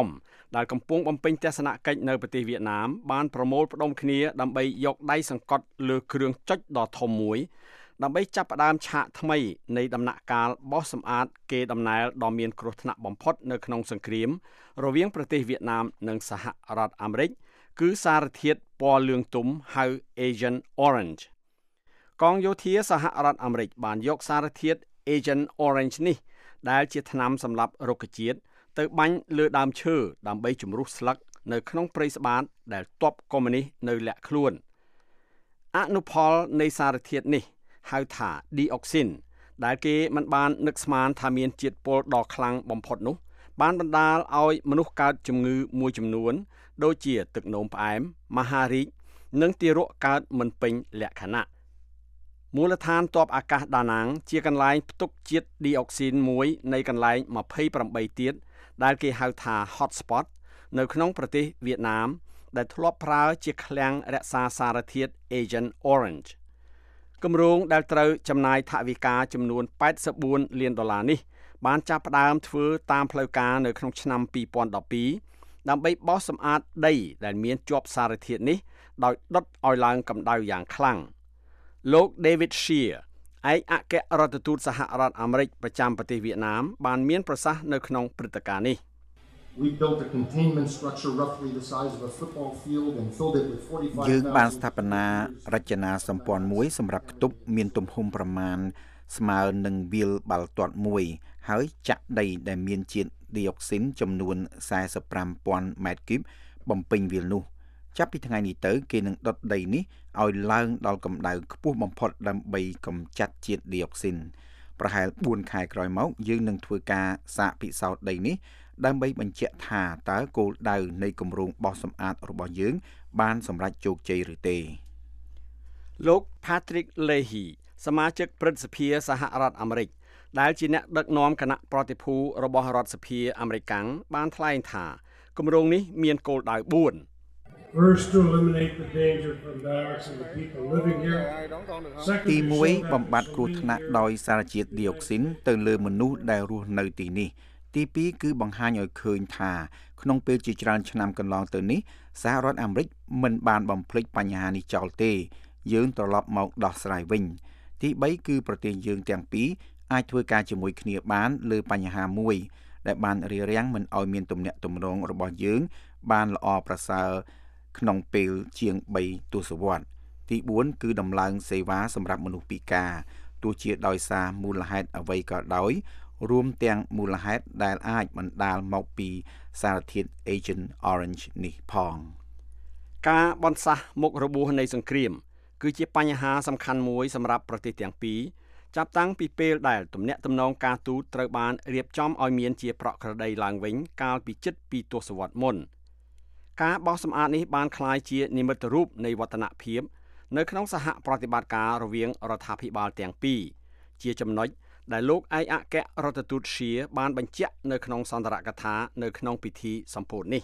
ដែលកំពុងបំពេញទស្សនកិច្ចនៅប្រទេសវៀតណាមបានប្រមូលផ្ដុំគ្នាដើម្បីយកដៃសង្កត់លើគ្រឿងចុចដ៏ធំមួយដើម្បីចាប់ផ្ដើមឆាកថ្មីនៃដំណាក់កាលបោះសម្អាតកេរដំណែលដ៏មានគ្រោះថ្នាក់បំផុតនៅក្នុងសង្គ្រាមរវាងប្រទេសវៀតណាមនិងសហរដ្ឋអាមេរិកគឺសារធាតុពណ៌លឿងទុំហៅ Agent Orange កងយោធាសហរដ្ឋអាមេរិកបានយកសារធាតុ Agent Orange នេះដែលជាថ្នាំសម្រាប់រុក្ខជាតិទៅបាញ់លើដើមឈើដើម្បីជំរុះស្លឹកនៅក្នុងព្រៃស្បាតដែលទ័ពកុម្មុយនីសនៅលាក់ខ្លួនអនុផលនៃសារធាតុនេះហៅថា Dioxin ដែលគេមិនបាននឹកស្មានថាមានជាតិពុលដ៏ខ្លាំងបំផុតនោះបានបណ្ដាលឲ្យមនុស្សកើតជំងឺមួយចំនួនដូចជាទឹកនោមផ្អែមមហារីកនិងទារកកើតមិនពេញលក្ខណៈមូលដ្ឋានទ័ពអាកាសដាណាងជាកន្លែងផ្ទុកជាតិ Dioxin មួយនៃកន្លែងยี่สิบแปดទៀតដែលគេហៅថា hot spot នៅក្នុងប្រទេសវៀតណាមដែលធ្លាប់ប្រើជាឃ្លាំងរក្សាសារធាតុ Agent Orange គម្រោងដែលត្រូវចំណាយថវិកាចំនួនแปดสิบสี่លានដុល្លារនេះបានចាប់ផ្ដើមធ្វើតាមផ្លូវការនៅក្នុងឆ្នាំยี่สิบสิบสองដើម្បីបោសសម្អាតដីដែលមានជាប់សារធាតុនេះដោយដុតឲ្យឡើងកម្ដៅយ៉ាងខ្លាំងលោក David Shear ឯកអគ្គរដ្ឋទូតសហរដ្ឋអាមេរិកប្រចាំប្រទេសវៀតណាមបានមានប្រសាសន៍នៅក្នុងព្រឹត្តិការណ៍នេះ We built a containment structure roughly the size of a football field and filled it with forty-five យើងបានស្ថាបនារចនាសម្ព័ន្ធមួយសម្រាប់ខ្ទប់មានទំហំប្រមាណស្មើនឹងវាលបាល់ទាត់មួយហើយចាក់ដីដែលមានជាតិ Dioxin ចំនួនสี่สิบห้าพันម៉ែត្រគូបបំពេញវាលនោះចាប់ពីថ្ងៃនេះទៅគេនឹងដុតដីនេះឲ្យឡើងដល់កម្ដៅខ្ពស់បំផុតដើម្បីកម្ចាត់ជាតិ Dioxin ប្រហែលbốnខែក្រោយមកយើងនឹងធ្វើការសាកពិសោធន៍ដីនេះដើម្បីបញ្ជាក់ថាតើគោលដៅនៃគម្រោងបោះសម្អាតរបស់យើងបានសម្រេចជោគជ័យឬទេលោក Patrick Leahy សមាជិកព្រឹទ្ធសភាសហរដ្ឋអាមេរិកដែលជាអ្នកដឹកនាំគណៈប្រតិភូរបស់រដ្ឋសភាអាមេរិកបានថ្លែងថាគម្រោងនេះមានគោលដៅbốn First, to eliminate the danger from dioxin to people living here. ទីមួយបំបត្តិគ្រោះថ្នាក់ដោយសារជាតិ Dioxin ទៅលើមនុស្សដែលរស់នៅទីនេះទីពីរគឺបង្ហាញឲ្យឃើញថាក្នុងពេលជាច្រើនឆ្នាំកន្លងទៅនេះសហរដ្ឋអាមេរិកមិនបានបំភ្លេចបញ្ហានេះចោលទេយើងត្រឡប់មកដោះស្រាយវិញទីបីគឺប្រទេសយើងទាំងពីរអាចធ្វើការជាមួយគ្នាបានលើបញ្ហាមួយដែលបានរារាំងមិនឲ្យមានទំនាក់ទំនងរបស់យើងបានល្អប្រសើរក្នុងពេលជាងបីទសវត្សរ៍ទីបួនគឺដំឡើងសេវាសម្រាប់មនុស្សពិការទោះជាដោយសារមូលហេតុអ្វីក៏ដោយរួមទាំងមូលហេតុដែលអាចបណ្ដាលមកពីសារធាតុ Agent Orange នេះផងការបន្សះមុខរបួសនៃសង្គ្រាមគឺជាបញ្ហាសំខាន់មួយសម្រាប់ប្រទេសទាំងពីរចាប់តាំងពីពេលដែលទំនាក់ទំនងការទូតត្រូវបានរៀបចំឲ្យមានជាប្រក្រតីឡើងវិញកាលពីជិតពីរទសវត្សរ៍មុនការបោះសម្អាតនេះបានក្លាយជានិមិត្តរូបនៃវឌ្ឍនភាពនៅក្នុងសហប្រតិបត្តិការរវាងរដ្ឋាភិបាលទាំងពីរជាចំណុចដែលលោកឯកអគ្គរដ្ឋទូតសៀបានបញ្ជាក់នៅក្នុងសន្ទរកថានៅក្នុងពិធីសម្ពោធនេះ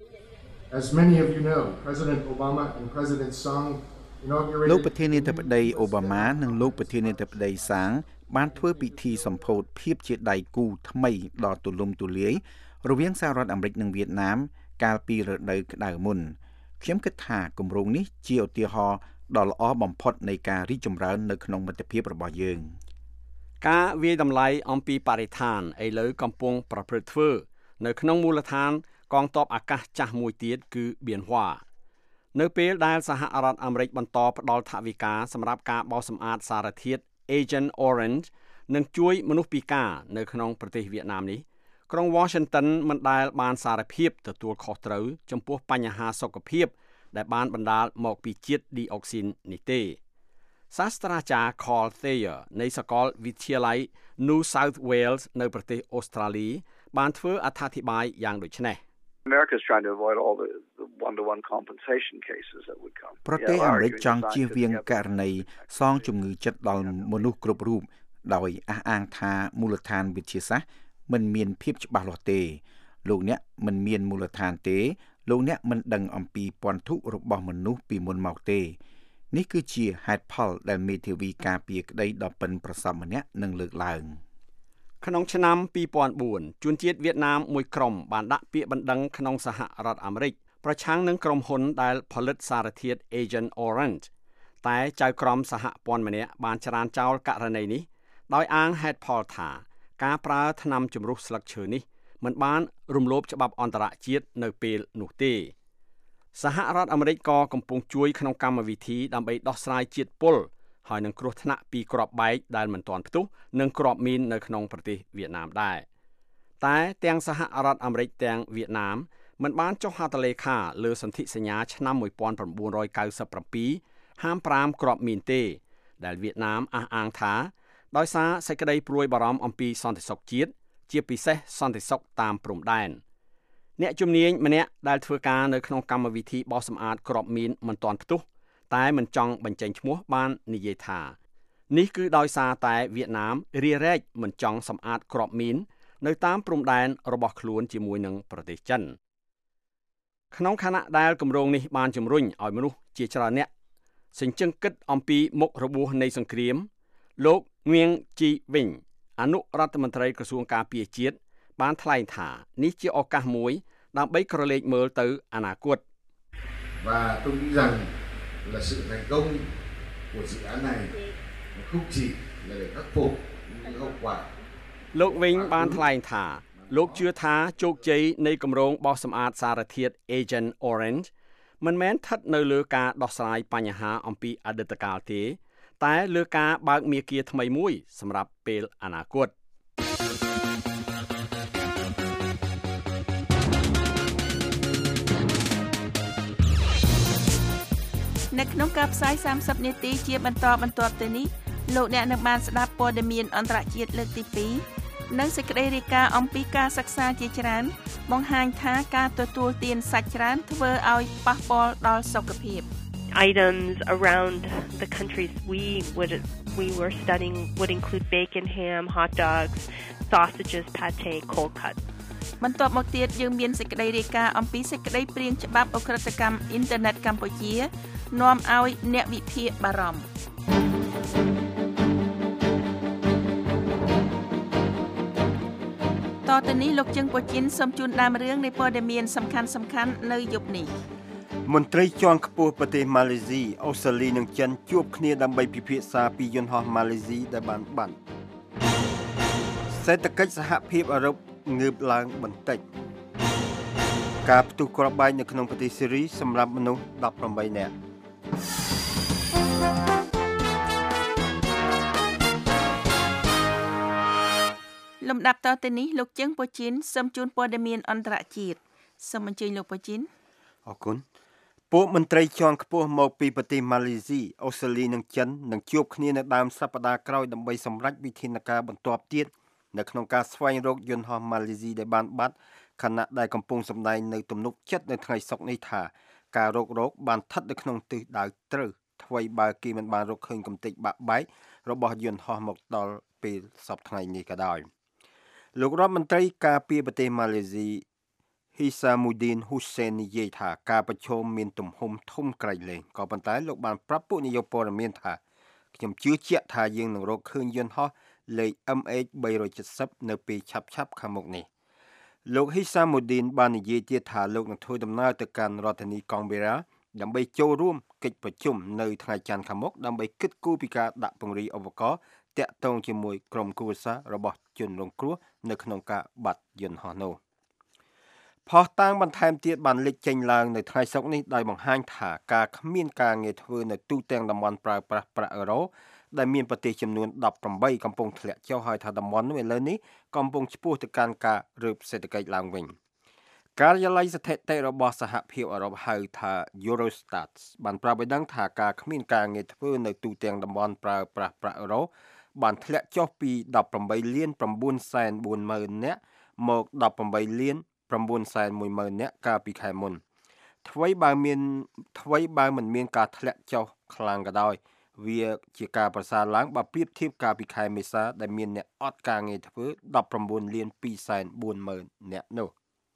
As many of you know, President Obama and President Tsang inaugurated លោកប្រធានាធិបតីអូបាម៉ានិងលោកប្រធានាធិបតីសាងបានធ្វើពិធីសម្ពោធភាពជាដៃគូថ្មីដ៏ទូលំទូលាយរវាងសហរដ្ឋអាមេរិកនិងវៀតណាមកាលពីរដូវក្តៅមុនខ្ញុំគិតថាគម្រោងនេះជាឧទាហរណ៍ដ៏ល្អបំផុតនៃការរីកចម្រើននៅក្នុងមិត្តភាពរបស់យើងការវាយតម្លៃអំពីបរិស្ថានឥឡូវកំពុងប្រព្រឹត្តធ្វើនៅក្នុងមូលដ្ឋានកងទ័ពអាកាសចាស់មួយទៀតគឺបៀនហួរនៅពេលដែលសហរដ្ឋអាមេរិកបន្តផ្តល់ថវិកាសម្រាប់ការបោសសម្អាតសារធាតុ Agent Orange និងជួយមនុស្សពិការនៅក្នុងប្រទេសវៀតណាមនេះក្រុង Washington មិនដែលបានសារភាពទទួលខុសត្រូវចំពោះបញ្ហាសុខភាពដែលបានបណ្ដាលមកពីជាតិ Dioxin នេះទេសាស្ត្រាចារ្យ Carl Thayer នៃសាកលវិទ្យាល័យ New South Wales នៅប្រទេសអូស្ត្រាលីបានធ្វើអត្ថាធិប្បាយយ៉ាងដូចនេះ America's trying to avoid all the, the one-to-one compensation cases that would come. ប្រទេសអាមេរិកចង់ជៀសវាងករណីសងជំងឺចិត្តដល់មនុស្សគ្រប់រូបដោយអះអាងថាមូលដ្ឋានវិទ្យាសាស្ត្រមិនមានភាពច្បាស់លាស់ទេលោកអ្នកមិនមានមូលដ្ឋានទេលោកអ្នកមិនដឹងអំពីពន្ធុរបស់មនុស្សពីមុនមកទេនេះគឺជាហេតុផលដែលមេធាវីការពារក្តីដ៏ប៉ិនប្រសប់ម្នាក់នឹងលើកឡើងក្នុងឆ្នាំពីរពាន់បួនជនជាតិវៀតណាមមួយក្រុមបានដាក់ពាក្យបណ្ដឹងក្នុងសហរដ្ឋអាមេរិកប្រឆាំងនឹងក្រុមហ៊ុនដែលផលិតសារធាតុ Agent Orange តែចៅក្រមសហព័ន្ធម្នាក់បានច្រានចោលករណីនេះដោយអាងហេតុផលថាការប្រើថ្នាំជំរុះស្លឹកឈើនេះមិនបានរំលោភច្បាប់អន្តរជាតិនៅពេលនោះទេសហរដ្ឋអាមេរិកក៏កំពុងជួយក្នុងកម្មវិធីដើម្បីដោះស្រាយជាតិពុលហើយនឹងគ្រោះថ្នាក់ពីគ្រាប់បែកដែលមិនទាន់ផ្ទុះនិងគ្រាប់មីននៅក្នុងប្រទេសវៀតណាមដែរតែទាំងសហរដ្ឋអាមេរិកទាំងវៀតណាមមិនបានចុះហត្ថលេខាលើសន្ធិសញ្ញាឆ្នាំmột nghìn chín trăm chín mươi bảyហាមប្រាមគ្រាប់មីនទេដែលវៀតណាមអះអាងថាដោយសារសេចក្តីព្រួយបារម្ភអំពីសន្តិសុខជាតិជាពិសេសសន្តិសុខតាមព្រំដែនអ្នកជំនាញម្នាក់ដែលធ្វើការនៅក្នុងកម្មវិធីបោសសម្អាតគ្រាប់មីនមិនទាន់ផ្ទុះតែមិនចង់បញ្ចេញឈ្មោះបាននិយាយថានេះគឺដោយសារតែវៀតណាមរារែកមិនចង់សម្អាតគ្រាប់មីននៅតាមព្រំដែនរបស់ខ្លួនជាមួយនឹងប្រទេសចិនក្នុងខណៈដែលគម្រោងនេះបានជំរុញឲ្យមនុស្សជាច្រើនអ្នកសេចក្ដីគិតអំពីមុខរបួសនៃសង្គ្រាមលោកងៀងជីវិញអនុរដ្ឋមន្ត្រីក្រសួងការពារជាតិបានថ្លែងថានេះជាឱកាសមួយដើម្បីក្រឡេកមើលទៅអនាគត Và tôi nghĩ rằng là sự thành công của dự án này không chỉ là để khắc phục những hậu quả លោកវិញបានថ្លែងថាលោកជឿថាជោគជ័យនៃគម្រោងបោសសម្អាតសារធាតុ Agent Orange មិនមែនស្ថិតនៅលើការដោះស្រាយបញ្ហាអំពីអតីតកាលទេតែលើការបើកមាគ៌ាថ្មីមួយសម្រាប់ពេលអនាគតនៅក្នុងការផ្សាយសាមសិបនាទីជាបន្តបន្ទាប់ទៅនេះលោកអ្នកនឹងបានស្ដាប់ព័ត៌មានអន្តរជាតិលើកទីពីរនិងសេចក្តីរាយការណ៍អំពីការសិក្សាជាច្រើនបង្ហាញថាការទទួលទានសាច់ច្រើនធ្វើឲ្យប៉ះពាល់ដល់សុខភាព Items around the countries we would we were studying would include bacon, ham, hot dogs, sausages, pate, cold cuts. បន្ទាប់មកទៀតយើងមានសេចក្តីរាយការណ៍អំពីសេចក្តីព្រាងច្បាប់អក្រិតកម្មអ៊ីនធឺណិតកម្ពុជានាំឲ្យអ្នកវិភាគបារម្ភតទៅនេះលោកជឹងពូជីនសូមជូនដើមរឿងនៃព័ត៌មានសំខាន់សំខាន់នៅយប់នេះមន្ត្រីជាន់ខ្ពស់ប្រទេសម៉ាឡេស៊ីអូស្ត្រាលីនិងចិនជួបគ្នាដើម្បីពិភាក្សាពីយន្តហោះម៉ាឡេស៊ីដែលបានបាត់សេដ្ឋកិច្ចសហភាពអឺរ៉ុបងើបឡើងបន្តិចការផ្ទុះគ្រាប់បែកនៅក្នុងប្រទេសសេរីសម្រាប់មនុស្សដប់ប្រាំបីនាក់លំដាប់តទៅនេះលោកជឹងពូជីនសូមជូនព័ត៌មានអន្តរជាតិសូមអញ្ជើញលោកពូជីនអរគុណពួកមន្ត្រីជាន់ខ្ពស់មកពីប្រទេសម៉ាឡេស៊ីអូស្ត្រាលីនិងចិននឹងជួបគ្នានៅដើមសប្តាហ៍ក្រោយដើម្បីសម្រេចវិធានការបន្ទាប់ទៀតនៅក្នុងការស្វែងរកយន្តហោះម៉ាឡេស៊ីដែលបានបាត់ខណៈដែលកំពុងសម្ដែងនៅទំនុកចិត្តនៅថ្ងៃសុក្រនេះថាការរករកបានស្ថិតនៅក្នុងទិសដៅត្រូវថ្មីបើគេមិនបានរកឃើញកំទេចបាក់បែករបស់យន្តហោះមកដល់ពេលសប្តាហ៍នេះក៏ដោយលោករដ្ឋមន្ត្រីការពារប្រទេសម៉ាឡេស៊ីហ៊ីសាមូឌីនហ៊ូសេននិយាយថាការប្រជុំមានទំហំធំក្រៃលែងក៏ប៉ុន្តែលោកបានប្រាប់ពួកនាយកព័ត៌មានថាខ្ញុំជឿជាក់ថាយើងនឹងរកឃើញយន្តហោះលេខ เอ็ม เอช បីរយเจ็ดสิบនៅពេលឆាប់ៗខាងមុខនេះលោកហ៊ីសាមូឌីនបាននិយាយទៀតថាលោកនឹងធ្វើដំណើរទៅកាន់រដ្ឋធានីកង់បេរ៉ាដើម្បីចូលរួមកិច្ចប្រជុំនៅថ្ងៃច័ន្ទខាងមុខដើម្បីគិតគូរពីការដាក់ពង្រាយឧបករណ៍តាក់ទងជាមួយក្រុមគ្រួសាររបស់ជនរងគ្រោះនៅក្នុងការបាត់យន្តហោះនោះផុសតាងបន្ថែមទៀតបានលេចចេញឡើងនៅថ្ងៃសុក្រនេះដោយបង្ហាញថាការគ្មានការងារធ្វើនៅទូទាំងតំបន់ប្រើប្រាស់ប្រាក់អឺរ៉ូដែលមានប្រទេសចំនួនដប់ប្រាំបីកំពុងធ្លាក់ចុះហើយថាតំបន់នោះឥឡូវនេះកំពុងឆ្ពោះទៅកាន់ការរើបសេដ្ឋកិច្ចឡើងវិញការិយាល័យស្ថិតិរបស់សហភាពអឺរ៉ុបហៅថា Eurostat បានប្រាប់ឲ្យដឹងថាការគ្មានការងារធ្វើនៅទូទាំងតំបន់ប្រើប្រាស់ប្រាក់អឺរ៉ូបានធ្លាក់ចុះពីដប់ប្រាំបីលានប្រាំបួនសែនបួនម៉ឺននាក់មកដប់ប្រាំបីលានប្រាំបួនសែនមួយម៉ឺននាក់កាលពីខែមុនថ្មីបើមានថ្មីបើមិនមានការធ្លាក់ចុះខ្លាំងក៏ដោយវាជាការប្រសើរឡើងបើប្រៀបធៀបកាលពីខែមេសាដែលមានអ្នកអត់ការងារធ្វើដប់ប្រាំបួនលានពីរសែនបួនម៉ឺននាក់នោះ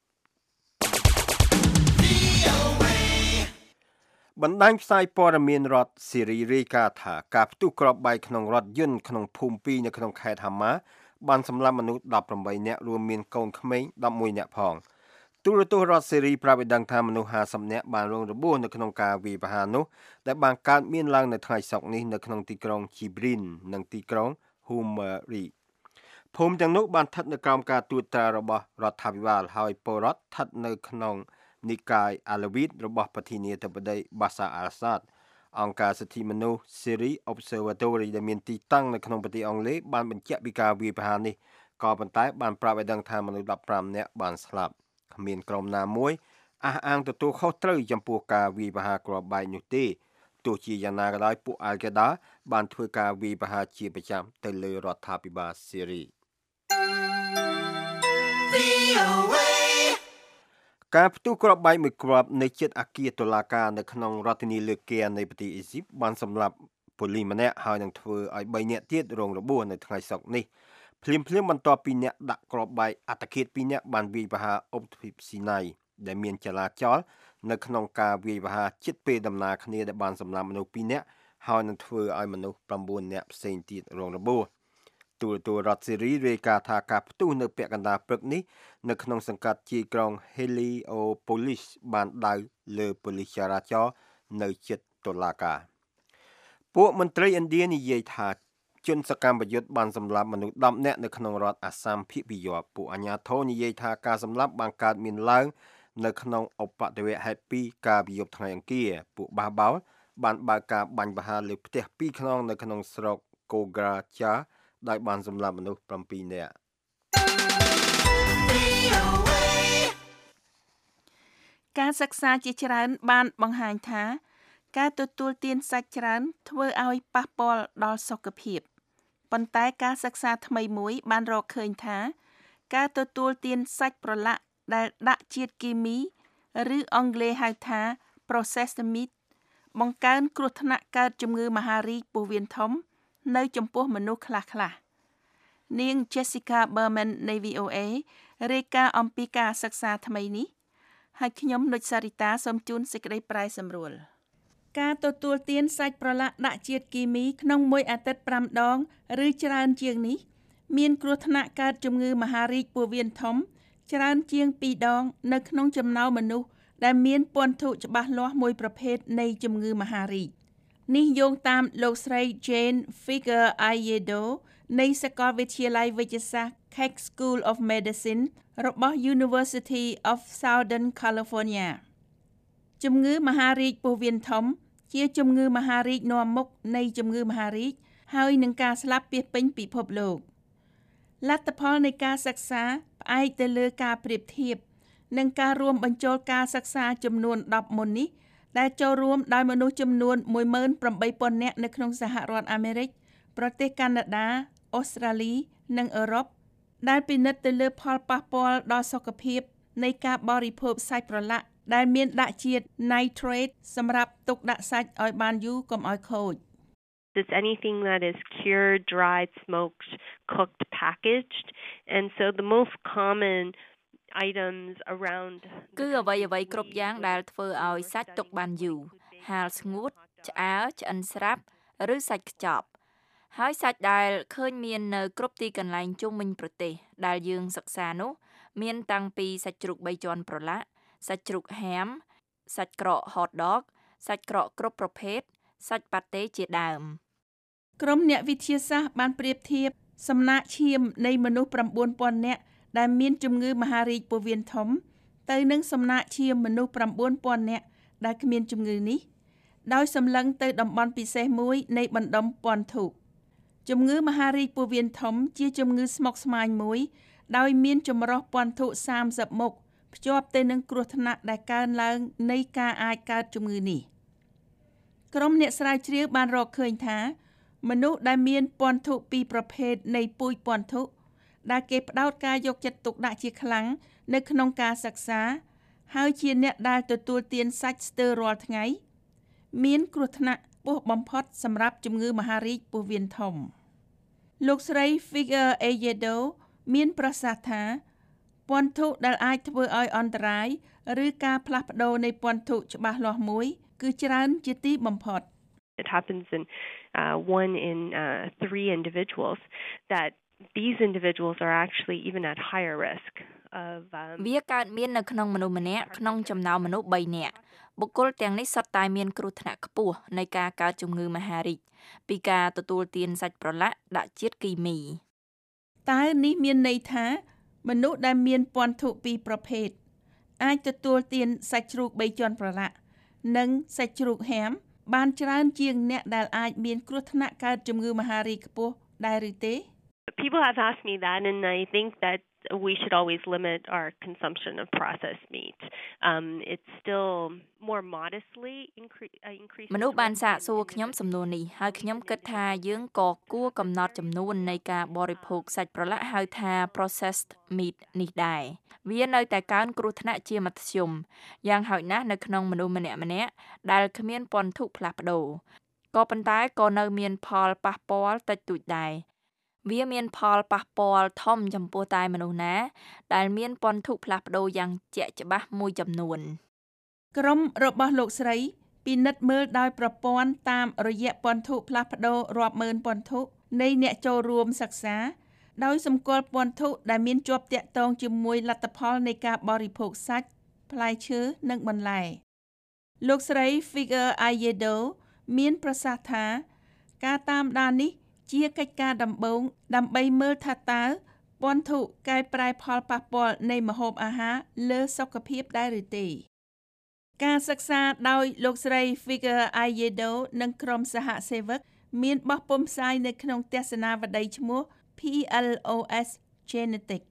បណ្ដាញផ្សាយព័ត៌មានរដ្ឋសេរីរាយការណ៍ថាការផ្ទុះគ្រាប់បែកក្នុងរថយន្តក្នុងភូមិពីរនៅក្នុងខេត្តហាម៉ាបានសម្លាប់មនុស្សដប់ប្រាំបីនាក់រួមមានកូនក្មេងដប់មួយនាក់ផងទូរទស្សន៍រដ្ឋសេរីប្រាប់ឲ្យដឹងថាមនុស្សហាសិបនាក់បានរងរបួសនៅក្នុងការវាយប្រហារនោះដែលបានកើតមានឡើងនៅថ្ងៃសុក្រនេះនៅក្នុងទីក្រុង Jibrin និងទីក្រុង Humari ភូមិទាំងនោះបានស្ថិតនៅក្រោមការត្រួតត្រារបស់រដ្ឋាភិបាលហើយពលរដ្ឋស្ថិតនៅក្នុងនិកាយអាឡវីតរបស់ប្រធានាធិបតី Bashar al-Assad អង្គការសិទ្ធិមនុស្ស Syria Observatory ដែលមានទីតាំងនៅក្នុងប្រទេសអង់គ្លេសបានបញ្ជាក់ពីការវាយប្រហារនេះក៏ប៉ុន្តែបានប្រាប់ឲ្យដឹងថាមនុស្សដប់ប្រាំនាក់បានស្លាប់គ្មានក្រុមណាមួយអះអាងទទួលខុសត្រូវចំពោះការវាយប្រហារគ្រាប់បែកនោះទេទោះជាយ៉ាងណាក៏ដោយពួក Al-Qaeda បានធ្វើការវាយប្រហារជាប្រចាំទៅលើរដ្ឋាភិបាលស៊េរីការផ្ទុះគ្រាប់បែកមួយគ្រាប់នៅជិតអគារតុលាការនៅក្នុងរដ្ឋធានីលើកែនៃប្រទេសអ៊ីស៊ីបបានសម្លាប់ប៉ូលីសម្នាក់ហើយនឹងធ្វើឲ្យបីនាក់ទៀតរងរបួសនៅថ្ងៃសុក្រនេះភ្លាមភ្លាមបន្ទាប់ពីអ្នកដាក់គ្រាប់បែកអត្តឃាតពីរនាក់បានវាយប្រហារអុកទ្វីបស៊ីណៃដែលមានចលាចលនៅក្នុងការវាយប្រហារជិតពេលដំណើរគ្នាដែលបានសម្លាប់មនុស្សពីរនាក់ហើយនឹងធ្វើឲ្យមនុស្សប្រាំបួននាក់ផ្សេងទៀតរងរបួសទូរទស្សន៍រដ្ឋសេរីរាយការណ៍ថាការផ្ទុះនៅពាក់កណ្ដាលព្រឹកនេះនៅក្នុងសង្កាត់ជាយក្រុង Heliopolis បានដៅលើប៉ូលីសចរាចរណ៍នៅជិតតុលាការពួកមន្ត្រីឥណ្ឌានិយាយថាជនសកម្មប្រយុទ្ធបានសម្លាប់មនុស្សដប់នាក់នៅក្នុងរដ្ឋអាសាមភាគពីរយប់ពួកអាជ្ញាធរនិយាយថាការសម្លាប់បានកើតមានឡើងនៅក្នុងឧបទ្ទវហេតុពីរកាលពីយប់ថ្ងៃអង្គារពួកបះបោរបានបើកការបាញ់ប្រហារលើផ្ទះពីរខ្នងនៅក្នុងស្រុក Kogracha ដោយបានសម្លាប់មនុស្សប្រាំពីរនាក់ការសិក្សាជាច្រើនបានបង្ហាញថាការទទួលទានសាច់ច្រើនធ្វើឲ្យប៉ះពាល់ដល់សុខភាពប៉ុន្តែការសិក្សាថ្មីមួយបានរកឃើញថាការទទួលទានសាច់ប្រឡាក់ដែលដាក់ជាតិគីមីឬអង់គ្លេសហៅថា processed meat បង្កើនគ្រោះថ្នាក់កើតជំងឺមហារីកពោះវៀនធំនៅចំពោះមនុស្សខ្លះៗនាង Jessica Berman នៃ វី អូ អេ រាយការណ៍អំពីការសិក្សាថ្មីនេះហើយខ្ញុំនុចសារីតាសូមជូនសេចក្តីប្រែសម្រួលការទទួលទានសាច់ប្រឡាក់ដាក់ជាតិគីមីក្នុងមួយអាទិត្យប្រាំដងឬច្រើនជាងនេះមានគ្រោះថ្នាក់កើតជំងឺមហារីកពោះវៀនធំច្រើនជាងពីរដងនៅក្នុងចំណោមមនុស្សដែលមានពន្ធុច្បាស់លាស់មួយប្រភេទនៃជំងឺមហារីកនេះយោងតាមលោកស្រី Jane Figueiredo នៃសាកលវិទ្យាល័យវេជ្ជសាស្ត្រ Keck School of Medicine របស់ University of Southern California ជំងឺមហារីកពោះវៀនធំជាជំងឺមហារីកនាំមុខនៃជំងឺមហារីកហើយនឹងការស្លាប់ពាសពេញពិភពលោកលទ្ធផលនៃការសិក្សាផ្អែកទៅលើការប្រៀបធៀបនិងការរួមបញ្ចូលការសិក្សាចំនួនដប់មុននេះដែលចូលរួមដោយមនុស្សចំនួនមួយម៉ឺនប្រាំបីពាន់នាក់នៅក្នុងសហរដ្ឋអាមេរិកប្រទេសកាណាដាអូស្ត្រាលីនិងអឺរ៉ុបដែលពិនិត្យទៅលើផលប៉ះពាល់ដល់សុខភាពនៃការបរិភោគសាច់ប្រឡាក់ដែលមានដាក់ជាតិ nitrate សម្រាប់ទុកដាក់សាច់ឲ្យបានយូរកុំឲ្យខូច It's anything that is cured, dried, smoked, cooked, packaged. And so the most common items around គឺអ្វីអ្វីគ្រប់យ៉ាងដែលធ្វើឲ្យសាច់ទុកបានយូរហាលស្ងួតឆ្អើរឆ្អិនស្រាប់ឬសាច់ខ្ចប់ហើយសាច់ដែលឃើញមាននៅគ្រប់ទីកន្លែងជុំវិញប្រទេសដែលយើងសិក្សានោះមានតាំងពីសាច់ជ្រូកបីជាន់ប្រឡាក់សាច់ជ្រូកហាមសាច់ក្រក hot dog សាច់ក្រកគ្រប់ប្រភេទសាច់ប៉ាតេជាដើមក្រុមអ្នកវិទ្យាសាស្ត្របានប្រៀបធៀបសំណាក់ឈាមនៃមនុស្សប្រាំបួនពាន់នាក់ដែលមានជំងឺមហារីកពោះវៀនធំទៅនឹងសំណាក់ឈាមមនុស្សប្រាំបួនពាន់នាក់ដែលគ្មានជំងឺនេះដោយសម្លឹងទៅតំបន់ពិសេសមួយនៃបណ្ដុំពន្ធុជំងឺមហារីកពោះវៀនធំជាជំងឺស្មុគស្មាញមួយដោយមានចម្រុះពន្ធុសាមសិបមុខភ្ជាប់ទៅនឹងគ្រោះថ្នាក់ដែលកើនឡើងនៃការអាចកើតជំងឺនេះក្រុមអ្នកស្រាវជ្រាវបានរកឃើញថាមនុស្សដែលមានពន្ធុពីរប្រភេទនៃពូជពន្ធុដែលគេផ្ដោតការយកចិត្តទុកដាក់ជាខ្លាំងនៅក្នុងការសិក្សាហើយជាអ្នកដែលទទួលទានសាច់ស្ទើររាល់ថ្ងៃមានគ្រោះថ្នាក់ខ្ពស់បំផុតសម្រាប់ជំងឺមហារីកពោះវៀនធំលោកស្រី Figueiredo មានប្រសាសន៍ថាពន្ធុដែលអាចធ្វើឲ្យអន្តរាយឬការផ្លាស់ប្ដូរនៃពន្ធុច្បាស់លាស់មួយគឺច្រើនជាទីបំផុត It happens in uh, one in uh, three individuals that these individuals are actually even at higher risk of um វាកើតមាននៅក្នុងមនុស្សម្នាក់ក្នុងចំណោមមនុស្សបីនាក់បុគ្គលទាំងនេះសុទ្ធតែមានគ្រោះថ្នាក់ខ្ពស់នៃការកើតជំងឺមហារីកពីការទទួលទានសាច់ប្រឡាក់ដាក់ជាតិគីមីតើនេះមានន័យថាមនុស្សដែលមានពន្ធុពីរប្រភេទអាចទទួលទានសាច់ជ្រូកបីជាន់ប្រឡាក់និងសាច់ជ្រូកហាមបានច្រើនជាងអ្នកដែលអាចមានគ្រោះថ្នាក់កើតជំងឺមហារីកខ្ពស់ដែរឬទេ People have asked me that, and I think that we should always limit our consumption of processed meat. Um, it's still more modestly incre- uh, increasing. មនុស្សបានសាកសួរខ្ញុំសំណួរនេះហើយខ្ញុំគិតថាយើងក៏គួរកំណត់ចំនួននៃការបរិភោគសាច់ប្រឡាក់ហៅថា processed meat នេះដែរវានៅតែកើនគ្រោះថ្នាក់ជាមធ្យមយ៉ាងហោចណាស់នៅក្នុងមនុស្សម្នាក់ម្នាក់ដែលគ្មានពន្ធុផ្លាស់ប្ដូរក៏ប៉ុន្តែក៏នៅមានផលប៉ះពាល់តិចតួចដែរវាមានផលប៉ះពាល់ធំចំពោះតែមនុស្សណាដែលមានពន្ធុផ្លាស់ប្ដូរយ៉ាងជាក់ច្បាស់មួយចំនួនក្រុមរបស់លោកស្រីពិនិត្យមើលដោយប្រព័ន្ធតាមរយៈពន្ធុផ្លាស់ប្ដូររាប់ម៉ឺនពន្ធុនៃអ្នកចូលរួមសិក្សាដោយសម្គាល់ពន្ធុដែលមានជាប់ទាក់ទងជាមួយលទ្ធផលនៃការបរិភោគសាច់ផ្លែឈើនិងបន្លែលោកស្រី Figure Ayedo មានប្រសាសន៍ថាការតាមដាននេះជាកិច្ចការដំបូងដើម្បីមើលថាតើពន្ធុកែប្រែផលប៉ះពាល់នៃម្ហូបអាហារលើសុខភាពដែរឬទេការសិក្សាដោយលោកស្រី Figure Ayedo និងក្រុមសហសេវកមានបោះពុម្ពផ្សាយនៅក្នុងទស្សនាវដ្តីឈ្មោះ P L O S Genetic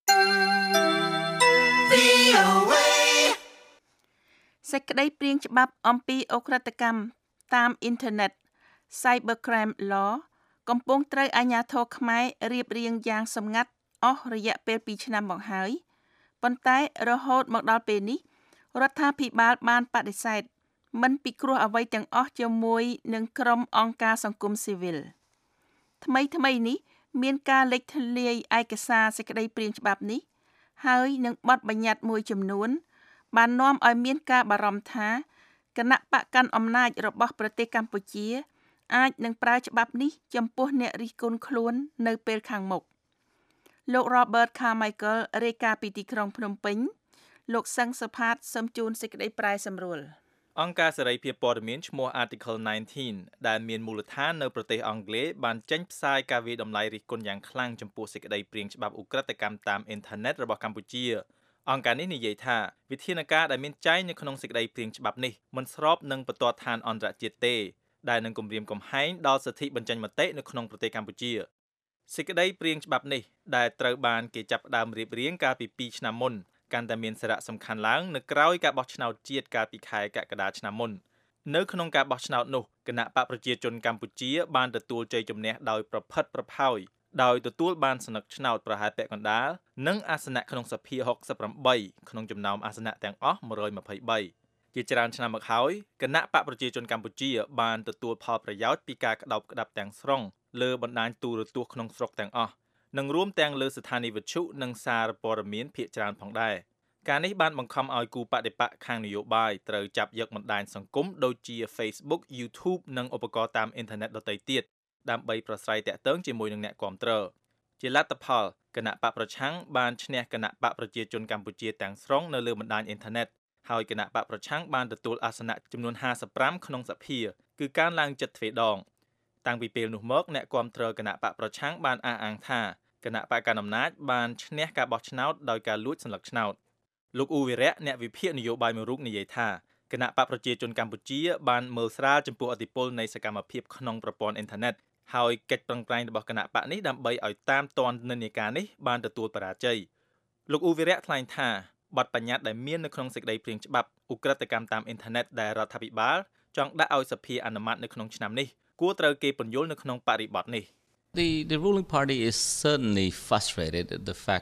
សេចក្តីព្រាងច្បាប់អំពីអក្រិតកម្មតាមអ៊ីនធឺណិត Cybercrime Law កំពុងត្រូវអាជ្ញាធរខ្មែររៀបរៀងយ៉ាងសម្ងាត់អស់រយៈពេលពីរឆ្នាំមកហើយប៉ុន្តែរហូតមកដល់ពេលនេះរដ្ឋាភិបាលបានបដិសេធមិនពិគ្រោះអ្វីទាំងអស់ជាមួយនឹងក្រុមអង្គការសង្គមស៊ីវិលថ្មីថ្មីនេះមានការលេចធ្លាយឯកសារសេចក្តីព្រាងច្បាប់នេះហើយនឹងបទបញ្ញត្តិមួយចំនួនបាននាំឲ្យមានការបារម្ភថាគណៈបកកាន់អំណាចរបស់ប្រទេសកម្ពុជាអាចនឹងប្រើច្បាប់នេះចំពោះអ្នករិះគន់ខ្លួននៅពេលខាងមុខលោក Robert Carmichael រាយការណ៍ពីទីក្រុងភ្នំពេញលោកសឹងសុផាតសូមជូនសេចក្តីប្រែសម្រួលអង្គការសេរីភាពព័ត៌មានឈ្មោះ Article ណៃនដែលមានមូលដ្ឋាននៅប្រទេសអង់គ្លេសបានចេញផ្សាយការវាយតម្លៃរិះគន់យ៉ាងខ្លាំងចំពោះសេចក្តីព្រាងច្បាប់ឧក្រិដ្ឋកម្មតាមអ៊ីនធឺណិតរបស់កម្ពុជាអង្គការនេះនិយាយថាវិធានការដែលមានចែងនៅក្នុងសេចក្តីព្រាងច្បាប់នេះមិនស្របនឹងបន្ទាត់ឋានអន្តរជាតិទេដែលនឹងគំរាមកំហែងដល់សិទ្ធិបញ្ចេញមតិនៅក្នុងប្រទេសកម្ពុជាសេចក្តីព្រាងច្បាប់នេះដែលត្រូវបានគេចាប់ផ្ដើមរៀបរៀងកាលពីពីរឆ្នាំមុនកាន់តែមានសារៈសំខាន់ឡើងនៅក្រៅការបោះឆ្នោតជាតិកាលពីខែកក្កដាឆ្នាំមុននៅក្នុងការបោះឆ្នោតនោះគណៈបកប្រជាជនកម្ពុជាបានទទួលជ័យជំនះដោយប្រផិតប្រផោយដោយទទួលបានសន្លឹកឆ្នោតប្រហែលពាក់កណ្ដាលនិងអាសនៈក្នុងសភាហុកសិបប្រាំក្នុងចំណោមអាសនៈទាំងអស់មួយរយម្ភៃបីជាច្រើនឆ្នាំមកហើយគណៈបកប្រជាជនកម្ពុជាបានទទួលផលប្រយោជន៍ពីការក្តោបក្តាប់ទាំងស្រុងលើបណ្ដាញទូរទស្សន៍ក្នុងស្រុកទាំងអស់និងរួមទាំងលើស្ថានីយវិទ្យុនិងសារព័ត៌មានភាគច្រើនផងដែរការនេះបានបង្ខំឲ្យគូបដិបកខាងនយោបាយត្រូវចាប់យកបណ្ដាញសង្គមដូចជា Facebook, YouTube និងឧបករណ៍តាមអ៊ីនធឺណិតដទៃទៀតដើម្បីប្រស្រ័យទាក់ទងជាមួយនឹងអ្នកគាំទ្រជាលទ្ធផលគណៈបកប្រឆាំងបានឈ្នះគណៈបកប្រជាជនកម្ពុជាទាំងស្រុងនៅលើបណ្ដាញអ៊ីនធឺណិតហើយគណៈបកប្រឆាំងបានទទួលអាសនៈចំនួនห้าสิบห้าក្នុងសភាគឺកើនឡើងជិតទ្វេដងតាំងពីពេលនោះមកអ្នកគាំទ្រគណៈបកប្រឆាំងបានអះអាងថាគណៈបកកណ្ដាលអំណាចបានឈ្នះការបោះឆ្នោតដោយការលួចសន្លឹកឆ្នោតលោកអ៊ូវីរៈអ្នកវិភាគនយោបាយមួយរូបនិយាយថាគណៈបកប្រជាជនកម្ពុជាបានមើលស្រាលចំពោះឥទ្ធិពលនៃសកម្មភាពក្នុងប្រព័ន្ធអ៊ីនធឺណិតហើយកិច្ចប្រឹងប្រែងរបស់គណៈបកនេះដើម្បីឲ្យតាមទាន់និន្នាការនេះបានទទួលបរាជ័យលោកអ៊ូវីរៈថ្លែងថាបទបញ្ញត្តិដែលមាននៅក្នុងសេចក្តីព្រាងច្បាប់ឧក្រិដ្ឋកម្មតាមអ៊ីនធឺណិតដែលរដ្ឋាភិបាលចង់ដាក់ឲ្យសភាអនុម័តនៅក្នុងឆ្នាំនេះគួរត្រូវគេពន្យល់នៅក្នុងបរិបទនេះ The the ruling party is certainly frustrated at the fact